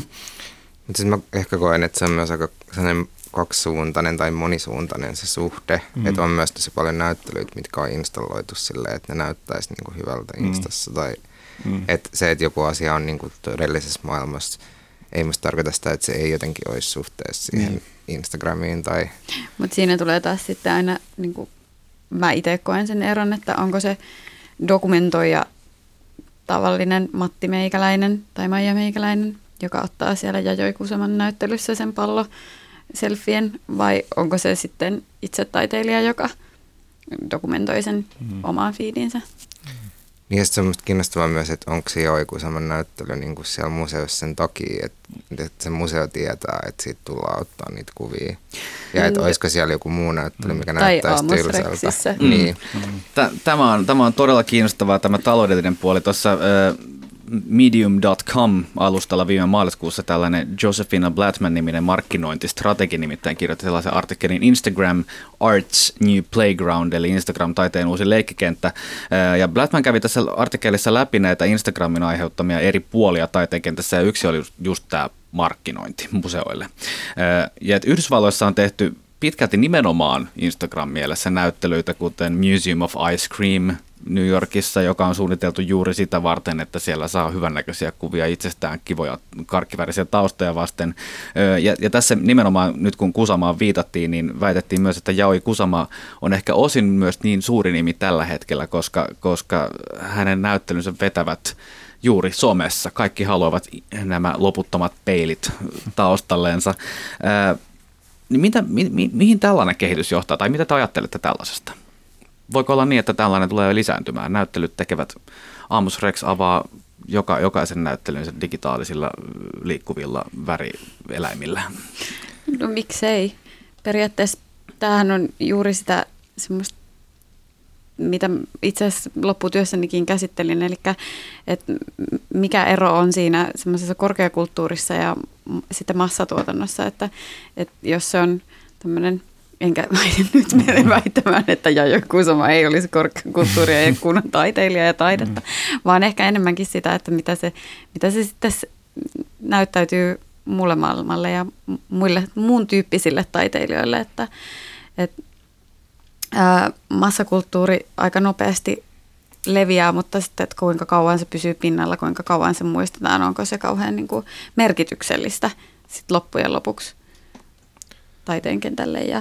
Mutta siis mä ehkä koen, että se on myös aika sellainen kaksisuuntainen tai monisuuntainen se suhde. Mm. Että on myös tosi paljon näyttelyitä, mitkä on installoitu silleen, että ne näyttäisi niinku hyvältä Instassa. Mm. Tai mm. että se, että joku asia on niinku todellisessa maailmassa, ei musta tarkoita sitä, että se ei jotenkin olisi suhteessa siihen mm. Instagramiin. Tai... Mutta siinä tulee taas sitten aina, niinku, mä itse koen sen eron, että onko se dokumentoija tavallinen Matti Meikäläinen tai Maija Meikäläinen, joka ottaa siellä Jajoi Kusaman näyttelyssä sen pallo selfien, vai onko se sitten itse taiteilija, joka dokumentoi sen mm. omaan feedinsä? Niin ja sitten se on musta kiinnostavaa myös, että onko se Jajoi Kusaman näyttely niin kuin siellä museossa sen takia, että, että se museo tietää, että siitä tullaan ottaa niitä kuvia. Ja mm. että olisiko siellä joku muu näyttely, mikä mm. näyttäisi tylsältä. Mm. Niin. Mm. Tämä on, tämä on todella kiinnostavaa, tämä taloudellinen puoli. Tuossa äh, medium piste com-alustalla viime maaliskuussa tällainen Josephina Blattman-niminen markkinointistrategi nimittäin kirjoitti sellaisen artikkelin Instagram Arts New Playground, eli Instagram-taiteen uusi leikkikenttä. Ja Blattman kävi tässä artikkelissa läpi näitä Instagramin aiheuttamia eri puolia taiteenkentässä, ja yksi oli just tämä markkinointi museoille. Ja Yhdysvalloissa on tehty pitkälti nimenomaan Instagram-mielessä näyttelyitä, kuten Museum of Ice Cream New Yorkissa, joka on suunniteltu juuri sitä varten, että siellä saa hyvännäköisiä kuvia itsestään, kivoja karkkivärisiä taustoja vasten. Ja, ja tässä nimenomaan nyt kun Kusamaan viitattiin, niin väitettiin myös, että Jajoi Kusama on ehkä osin myös niin suuri nimi tällä hetkellä, koska, koska hänen näyttelynsä vetävät juuri somessa. Kaikki haluavat nämä loputtomat peilit taustalleensa. Niin mitä, mi, mi, mihin tällainen kehitys johtaa, tai mitä te ajattelette tällaisesta? Voiko olla niin, että tällainen tulee lisääntymään? Näyttelyt tekevät, Amos Rex avaa joka, jokaisen näyttelynsä digitaalisilla liikkuvilla värieläimillä. No miksei? Periaatteessa tämähän on juuri sitä semmoista, mitä itse asiassa lopputyössänikin käsittelin, eli että mikä ero on siinä semmoisessa korkeakulttuurissa ja sitten massatuotannossa, että, että jos se on tämmöinen, enkä nyt mene väittämään, että Jajoi Kusama ei olisi korkeakulttuuria ja kunnon taiteilija ja taidetta, mm. vaan ehkä enemmänkin sitä, että mitä se, mitä se sitten näyttäytyy muulle maailmalle ja muille muun tyyppisille taiteilijoille, että, että ää, massakulttuuri aika nopeasti leviää, mutta sitten, että kuinka kauan se pysyy pinnalla, kuinka kauan se muistetaan, onko se kauhean niin kuin merkityksellistä sit loppujen lopuksi taiteen kentälle, ja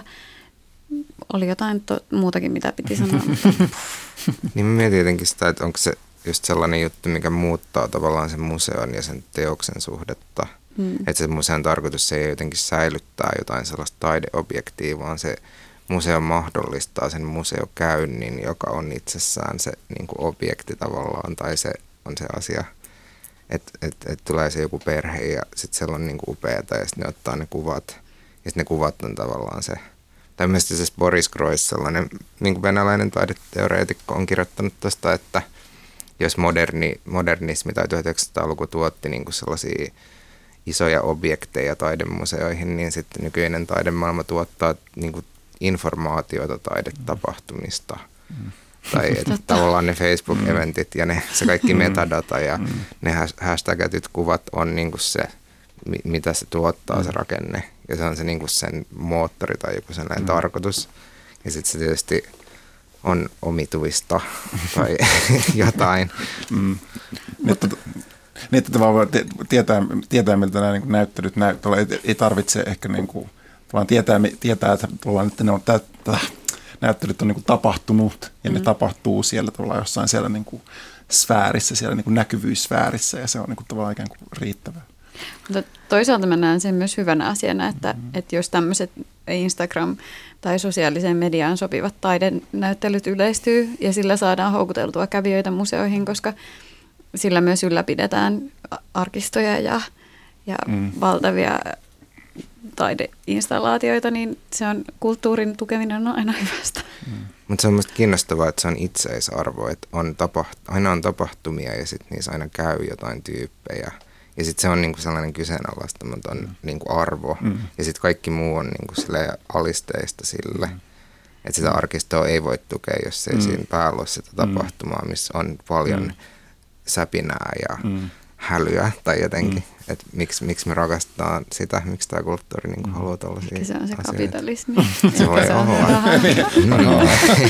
oli jotain to- muutakin, mitä piti sanoa. Niin mä mietin jotenkin sitä, että onko se just sellainen juttu, mikä muuttaa tavallaan sen museon ja sen teoksen suhdetta. Mm. Että se museon tarkoitus ei jotenkin säilyttää jotain sellaista taideobjektia, vaan se museo mahdollistaa sen museokäynnin, joka on itsessään se niin kuin objekti tavallaan, tai se on se asia, että et, et tulee se joku perhe ja sitten siellä on niin kuin upeata ja sitten ne ottaa ne kuvat. Ja sitten ne kuvat on tavallaan se, tai mielestäni se Boris Groys, sellainen niin kuin venäläinen taideteoreetikko on kirjoittanut tuosta, että jos moderni, modernismi tai tuhatyhdeksänsataaluku tuotti niin kuin sellaisia isoja objekteja taidemuseoihin, niin sitten nykyinen taidemaailma tuottaa niin kuin informaatiota taidetapahtumista. Mm. Tai että tavallaan ne Facebook-eventit ja ne, se kaikki metadata ja mm. ne hashtagatyt kuvat on niin kuin se, mitä se tuottaa, mm. se rakenne. Ja se on se niin kuin sen moottori tai joku sellainen mm. tarkoitus. Ja sitten se tietysti on omituista tai jotain. Mm. Mutta niin, että vaan tietää, tietää miltä nämä niin näyttelyt näyttävät. Ei, ei tarvitse ehkä niin kuin, vaan tietää, tietää että, että ne on tätä, näyttelyt on niin kuin tapahtunut ja mm. ne tapahtuu siellä tavallaan jossain siellä niin kuin sfäärissä, siellä niin kuin näkyvyyssfäärissä ja se on niin kuin tavallaan ikään kuin riittävää. Mutta toisaalta mä näen sen myös hyvänä asiana, että, mm-hmm. että jos tämmöiset Instagram- tai sosiaaliseen mediaan sopivat taidenäyttelyt yleistyy ja sillä saadaan houkuteltua kävijöitä museoihin, koska sillä myös ylläpidetään arkistoja ja, ja mm. valtavia taideinstallaatioita, niin se on kulttuurin tukeminen on aina hyvästä. Mm. Mutta se on minusta kiinnostavaa, että se on itseisarvo, että on tapaht- aina on tapahtumia ja sitten niissä aina käy jotain tyyppejä. Ja sitten se on niinku sellainen kyseenalaistamaton mm. niinku arvo. Mm. Ja sitten kaikki muu on niinku alisteista sille. Mm. Että sitä arkistoa ei voi tukea, jos ei mm. siinä päällä ole sitä tapahtumaa, missä on paljon mm. säpinää ja mm. hälyä tai jotenkin. Mm. Että miksi, miksi me rakastetaan sitä, miksi tämä kulttuuri niinku mm. haluaa tällaisia asioita. Se on se kapitalismi. Se voi olla.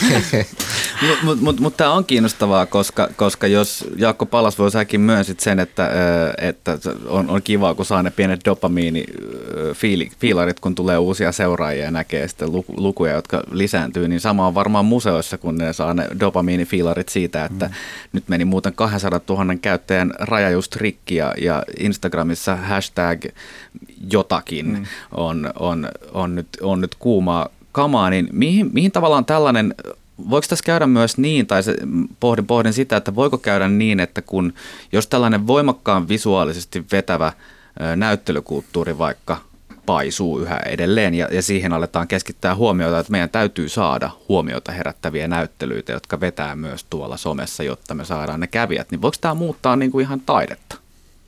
Mutta mut, mut, mut tämä on kiinnostavaa, koska, koska jos Jaakko Pallas voi säkin myönsit sen, että, että on, on kiva, kun saa ne pienet dopamiinifiilarit, kun tulee uusia seuraajia ja näkee sitten lukuja, jotka lisääntyy, niin sama on varmaan museoissa, kun ne saa ne dopamiinifiilarit siitä, että mm. nyt meni muuten kaksisataatuhatta käyttäjän raja just rikki ja, ja Instagramissa hashtag jotakin mm. on, on, on, nyt, on nyt kuumaa kamaa, niin mihin, mihin tavallaan tällainen, voiko tässä käydä myös niin, tai se, pohdin, pohdin sitä, että voiko käydä niin, että kun, jos tällainen voimakkaan visuaalisesti vetävä ö, näyttelykulttuuri vaikka paisuu yhä edelleen ja, ja siihen aletaan keskittää huomiota, että meidän täytyy saada huomiota herättäviä näyttelyitä, jotka vetää myös tuolla somessa, jotta me saadaan ne kävijät, niin voiko tämä muuttaa niin kuin ihan taidetta?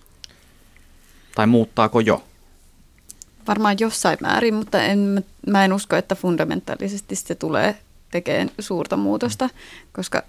Tai muuttaako jo? Varmaan jossain määrin, mutta en, mä en usko, että fundamentaalisesti se tulee tekemään suurta muutosta, koska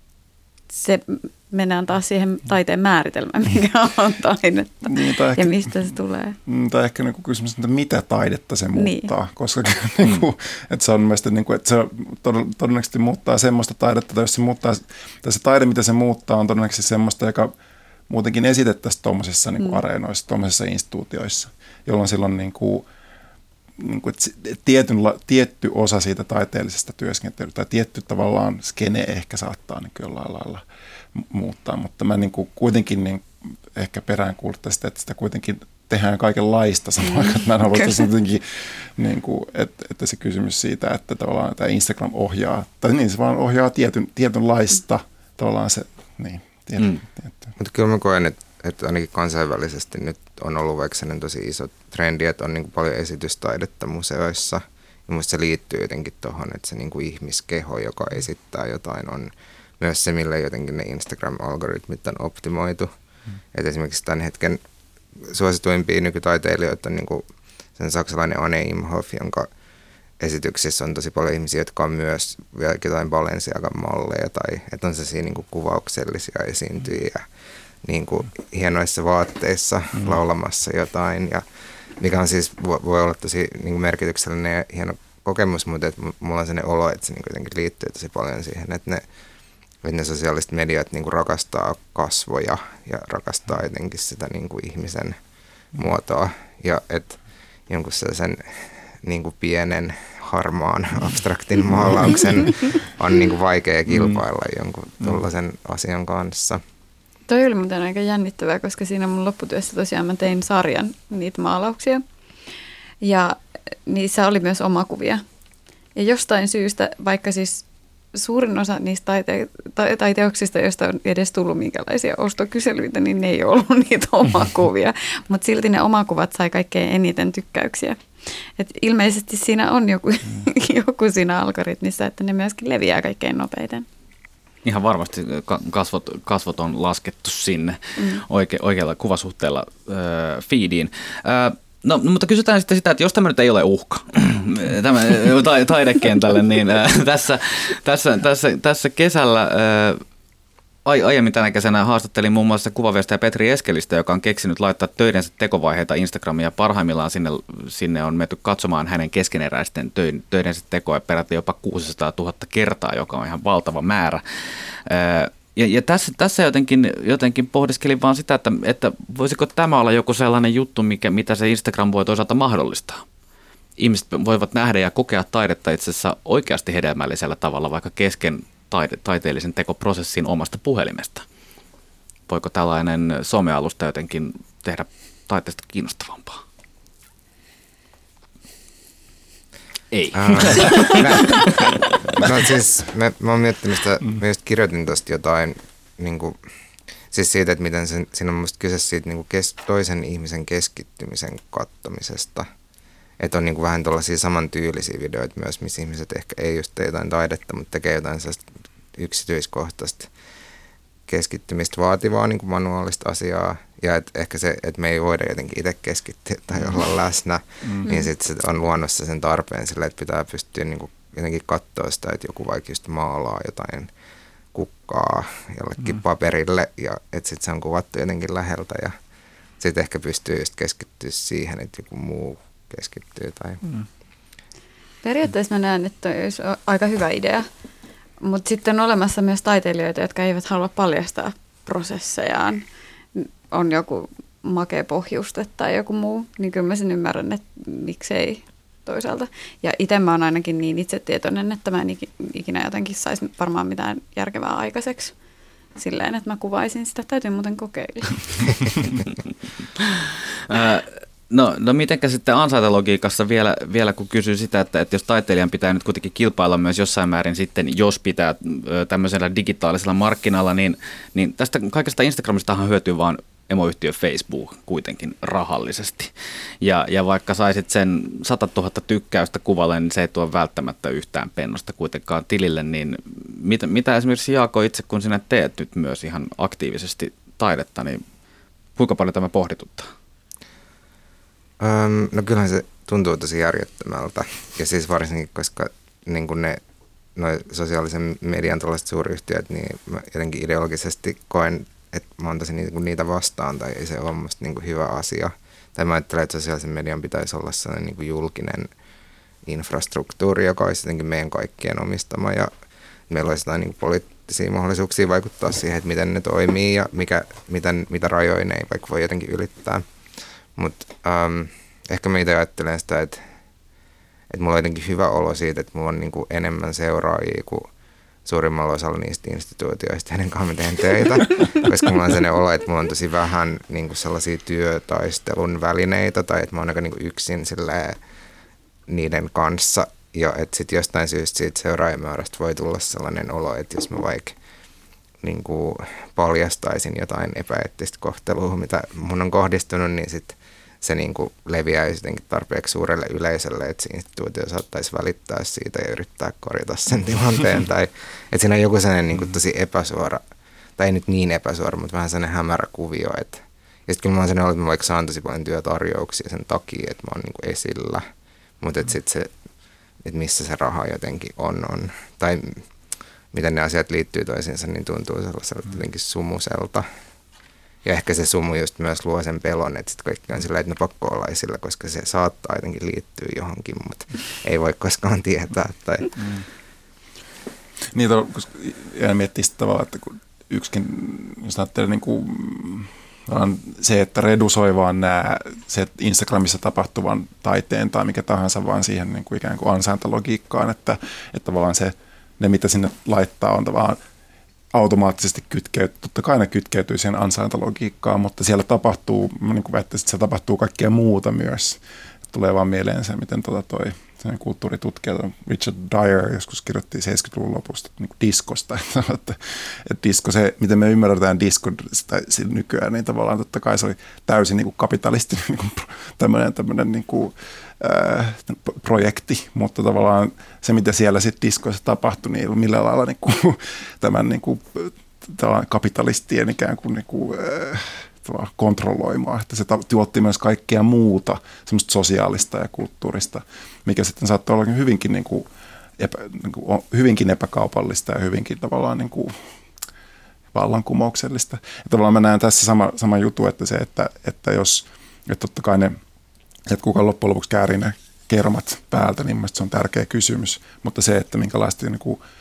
se mennään taas siihen taiteen määritelmään, mikä on taidetta niin, ja ehkä, mistä se tulee. Tai ehkä niin kysymys, että mitä taidetta se muuttaa, niin. koska niin kuin, että se on mielestäni, niin kuin, että se todennäköisesti muuttaa semmoista taidetta, tai jos se muuttaa, tai se taide, mitä se muuttaa, on todennäköisesti semmoista, joka muutenkin esitettäisiin tuommoisissa niin kuin mm. areenoissa, tuommoisissa instituutioissa, jolloin silloin niin kuin, niin kuin, tietyn, tietty osa siitä taiteellisesta työskentelystä tai tietty tavallaan skene ehkä saattaa niin kuin jollain lailla muuttaa, mutta mä niin kuin kuitenkin niin ehkä peräänkuuluttaisin, että sitä kuitenkin tehdään kaikenlaista samaan aikaan, että mä en halua jotenkin, niin kuin, että, että se kysymys siitä, että tavallaan tämä Instagram ohjaa, tai niin se vaan ohjaa tietyn, tietynlaista tavallaan se, niin, tietyn, mm. tietty. Mutta kyllä mä koen, että, että ainakin kansainvälisesti nyt on ollut vaikka sellainen tosi iso trendi, että on niin kuin paljon esitystaidetta museoissa, ja musta se liittyy jotenkin tuohon, että se niin kuin ihmiskeho, joka esittää jotain, on myös se, millä jotenkin ne Instagram-algoritmit on optimoitu. Mm. Että esimerkiksi tämän hetken suosituimpia nykytaiteilijoita on niin kuin sen saksalainen Anne Imhoff, jonka esityksissä on tosi paljon ihmisiä, jotka on myös jotain Balenciagan malleja tai että on sellaisia niin kuin kuvauksellisia esiintyjiä mm. niin kuin hienoissa vaatteissa mm. laulamassa jotain. Ja mikä on siis, voi olla tosi niin kuin merkityksellinen ja hieno kokemus, mutta että mulla on sellainen olo, että se niin kuitenkin liittyy tosi paljon siihen, että ne, että ne sosiaaliset mediat niin kuin rakastaa kasvoja ja rakastaa jotenkin sitä niin kuin ihmisen muotoa ja että jonkun sellaisen niin kuin pienen harmaan abstraktin maalauksen on niin kuin vaikea kilpailla mm. jonkun tuollaisen asian kanssa. Toi oli muuten aika jännittävää, koska siinä mun lopputyössä tosiaan mä tein sarjan niitä maalauksia. Ja niissä oli myös omakuvia. Ja jostain syystä, vaikka siis suurin osa niistä taite- ta- taiteoksista, joista on edes tullut minkälaisia ostokyselyitä, niin ne ei ollut niitä omakuvia. Mutta silti ne omakuvat sai kaikkein eniten tykkäyksiä. Et ilmeisesti siinä on joku, joku siinä algoritmissa, että ne myöskin leviää kaikkein nopeiten. Ihan varmasti kasvot, kasvot on laskettu sinne mm. oike, oikealla kuvasuhteella äh, feediin. Äh, no, mutta kysytään sitten sitä, että jos tämä nyt ei ole uhka tämä, ta, taidekentälle, niin äh, tässä, tässä, tässä, tässä kesällä äh, ai, aiemmin tänä kesänä haastattelin muun muassa kuvaviestaja Petri Eskelistä, joka on keksinyt laittaa töidensä tekovaiheita Instagramiin ja parhaimmillaan sinne, sinne on menty katsomaan hänen keskeneräisten töidensä tekoja peräti jopa kuusisataatuhatta kertaa, joka on ihan valtava määrä. Ja, ja tässä, tässä jotenkin, jotenkin pohdiskelin vaan sitä, että, että voisiko tämä olla joku sellainen juttu, mikä, mitä se Instagram voi toisaalta mahdollistaa. Ihmiset voivat nähdä ja kokea taidetta itse asiassa oikeasti hedelmällisellä tavalla, vaikka kesken taide, taiteellisen tekoprosessin omasta puhelimesta. Voiko tällainen somealusta jotenkin tehdä taiteesta kiinnostavampaa? Ei. No siis mä, mä oon miettinyt sitä, mä just kirjoitin tosta jotain, niin kuin, siis siitä, että miten sen, siinä on musta kyse siitä niin kuin kes, toisen ihmisen keskittymisen katsomisesta. Että on niin kuin vähän tuollaisia samantyylisiä videoita myös, missä ihmiset ehkä ei just tee jotain taidetta, mutta tekee jotain sellaista yksityiskohtaista keskittymistä vaativaa niin kuin manuaalista asiaa. Ja et ehkä se, että me ei voida jotenkin itse keskittyä tai olla läsnä, mm. niin sitten se on luonnossa sen tarpeen sille, että pitää pystyä niin kuin jotenkin katsoa sitä, että joku vaikka just maalaa jotain kukkaa jollekin mm. paperille ja että sitten se on kuvattu jotenkin läheltä ja sitten ehkä pystyy just keskittyä siihen, että joku muu keskittyy. Tai. Mm. Periaatteessa mä näen, että toi olisi aika hyvä idea, mutta sitten on olemassa myös taiteilijoita, jotka eivät halua paljastaa prosessejaan. On joku makea pohjuste tai joku muu, niin kyllä mä sen ymmärrän, että miksei toisaalta. Ja itse mä oon ainakin niin itsetietoinen, että mä en ikinä jotenkin saisi varmaan mitään järkevää aikaiseksi. Silleen, että mä kuvaisin sitä. Täytyy muuten kokeilla. No, no mitenkä sitten ansaintalogiikassa vielä, vielä kun kysyy sitä, että, että jos taiteilijan pitää nyt kuitenkin kilpailla myös jossain määrin sitten, jos pitää tämmöisellä digitaalisella markkinalla, niin, niin tästä kaikesta Instagramistahan hyötyy vaan emoyhtiö Facebook kuitenkin rahallisesti. Ja, ja vaikka saisit sen satatuhatta tykkäystä kuvalle, niin se ei tuo välttämättä yhtään pennosta kuitenkaan tilille. Niin mitä, mitä esimerkiksi Jaakko itse, kun sinä teet nyt myös ihan aktiivisesti taidetta, niin kuinka paljon tämä pohdituttaa? Öm, no kyllähän se tuntuu tosi järjettömältä. Ja siis varsinkin, koska niin kuin ne noi sosiaalisen median tällaiset suuryhtiöt, niin mä jotenkin ideologisesti koen, että mä oon tosi niitä vastaan tai ei se ole musta niin kuin hyvä asia. Tai mä ajattelen, että sosiaalisen median pitäisi olla sellainen niin kuin julkinen infrastruktuuri, joka olisi jotenkin meidän kaikkien omistama ja meillä olisi jotain niin kuin poliittisia mahdollisuuksia vaikuttaa siihen, että miten ne toimii ja mikä, miten, mitä rajoja ne ei vaikka voi jotenkin ylittää. Mutta ähm, ehkä mä itse ajattelen sitä, että, että mulla on jotenkin hyvä olo siitä, että mulla on niin kuin enemmän seuraajia kuin suurimmalla osalla niistä instituutioista, joiden kanssa mä teen töitä, koska mulla on sellainen olo, että mulla on tosi vähän niin kuin sellaisia työtaistelun välineitä tai että mä oon aika niin kuin yksin niiden kanssa ja että sitten jostain syystä siitä seuraajamäärästä voi tulla sellainen olo, että jos mä vaikka niin kuin paljastaisin jotain epäeettistä kohtelua, mitä mun on kohdistunut, niin sitten se niin kuin leviää jotenkin tarpeeksi suurelle yleisölle, että se instituutio saattaisi välittää siitä ja yrittää korjata sen tilanteen. Tai, että siinä on joku sellainen niin kuin tosi epäsuora, tai ei nyt niin epäsuora, mutta vähän sellainen hämärä kuvio. Että, ja sitten kyllä mä oon sellainen ollut, että mä vaikka saan tosi paljon työtarjouksia sen takia, että mä oon niin kuin esillä. Mutta että sitten se, että missä se raha jotenkin on, on tai miten ne asiat liittyy toisiinsa, niin tuntuu sellaiselta jotenkin sumuselta. Ja ehkä se sumu just myös luo sen pelon, että sitten kaikki on sillä, että ne pakko olla esillä, koska se saattaa jotenkin liittyä johonkin, mutta ei voi koskaan tietää. Tai. Mm. Niitä on, koska miettii sitä tavalla, että kun yksikin, jos ajattelee niin kuin se, että redusoi vaan nämä, se Instagramissa tapahtuvan taiteen tai mikä tahansa vaan siihen niin kuin ikään kuin ansaintalogiikkaan, että, että vaan se, ne mitä sinne laittaa on tavallaan automaattisesti kytkeytyy, totta kai ne kytkeytyy siihen ansaintalogiikkaan, mutta siellä tapahtuu, niin kuin väittäisin, että se tapahtuu kaikkea muuta myös. Tulee vaan mieleen se, miten tota toi kulttuuritutkija Richard Dyer joskus kirjoitti seitsemänkymmentäluvun lopusta niin kuin diskosta, että, että, että disko, se, miten me ymmärretään disko sitä, sitä nykyään, niin tavallaan totta kai se oli täysin niin kuin kapitalistinen niin kuin, tämmöinen, tämmöinen niin kuin, ää, projekti, mutta tavallaan se, mitä siellä sitten diskoissa tapahtui, niin ei ollut millään lailla niin kuin, tämän niin kuin, kapitalistien ikään kuin, niin kuin ää, kontrolloimaan, että se tuotti myös kaikkea muuta, semmoista sosiaalista ja kulttuurista, mikä sitten saattoi olla hyvinkin, niin kuin, epä, niin kuin, hyvinkin epäkaupallista ja hyvinkin tavallaan niin kuin vallankumouksellista. Ja tavallaan mä näen tässä sama, sama juttu, että se, että, että jos, että totta kai ne, että kuka loppujen lopuksi käärii ne kermat päältä, niin mielestäni se on tärkeä kysymys, mutta se, että minkälaista niin kuin,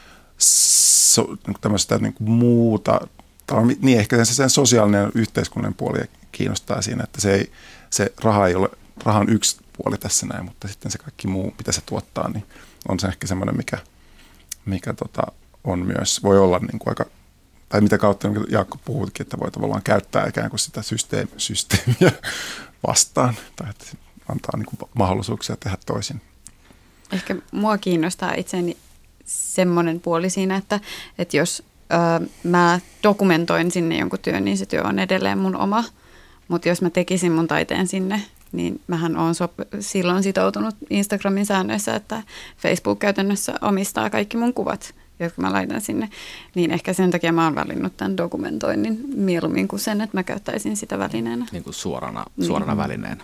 so, niin kuin tämmöistä niin kuin muuta, niin ehkä se sen sosiaalinen ja yhteiskunnallinen puoli kiinnostaa siinä, että se, ei, se raha ei ole, raha on yksi puoli tässä näin, mutta sitten se kaikki muu, mitä se tuottaa, niin on se ehkä semmoinen, mikä, mikä tota, on myös, voi olla niin kuin aika, tai mitä kautta niin Jaakko puhutkin, että voi tavallaan käyttää ikään kuin sitä systeemi, systeemiä vastaan, tai että antaa niin kuin mahdollisuuksia tehdä toisin. Ehkä mua kiinnostaa itseäni semmoinen puoli siinä, että, että jos Öö, mä dokumentoin sinne jonkun työn, niin se työ on edelleen mun oma. Mutta jos mä tekisin mun taiteen sinne, niin mähän oon sop- silloin sitoutunut Instagramin säännöissä, että Facebook käytännössä omistaa kaikki mun kuvat, jotka mä laitan sinne. Niin ehkä sen takia mä oon valinnut tämän dokumentoinnin mieluummin kuin sen, että mä käyttäisin sitä välineenä. Niin kuin suorana, suorana niin. välineenä.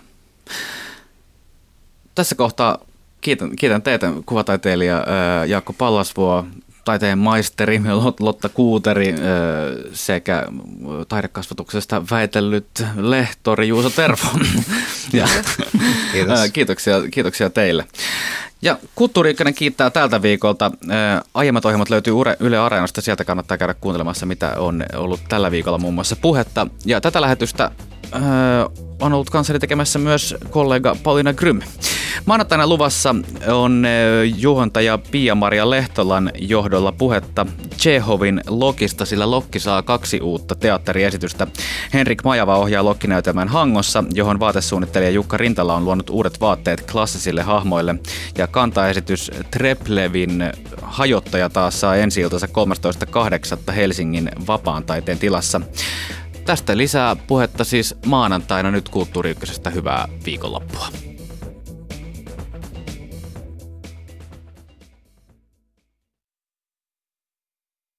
Tässä kohtaa kiitän, kiitän teitä, kuvataiteilija ää, Jaakko Pallasvuo, taiteen maisteri Lotta Kuuteri sekä taidekasvatuksesta väitellyt lehtori Juuso Tervo. Ja, Kiitos. Kiitoksia, kiitoksia teille. Ja Kulttuuri Ykkönen kiittää tältä viikolta. Aiemmat ohjelmat löytyy Yle Areenasta, sieltä kannattaa käydä kuuntelemassa, mitä on ollut tällä viikolla muun muassa puhetta. Ja tätä lähetystä on ollut kanssani tekemässä myös kollega Pauliina Grym. Maanantaina luvassa on juontaja Pia-Maria Lehtolan johdolla puhetta Tšekhovin Lokista, sillä Lokki saa kaksi uutta teatteriesitystä. Henrik Majava ohjaa Lokkinäytelmän Hangossa, johon vaatesuunnittelija Jukka Rintala on luonut uudet vaatteet klassisille hahmoille. Ja kantaesitys Treplevin Hajottaja taas saa ensi-iltansa kolmastoista kahdeksatta Helsingin Vapaan taiteen tilassa. Tästä lisää puhetta siis maanantaina nyt Kulttuuri Ykkösestä. Hyvää viikonloppua.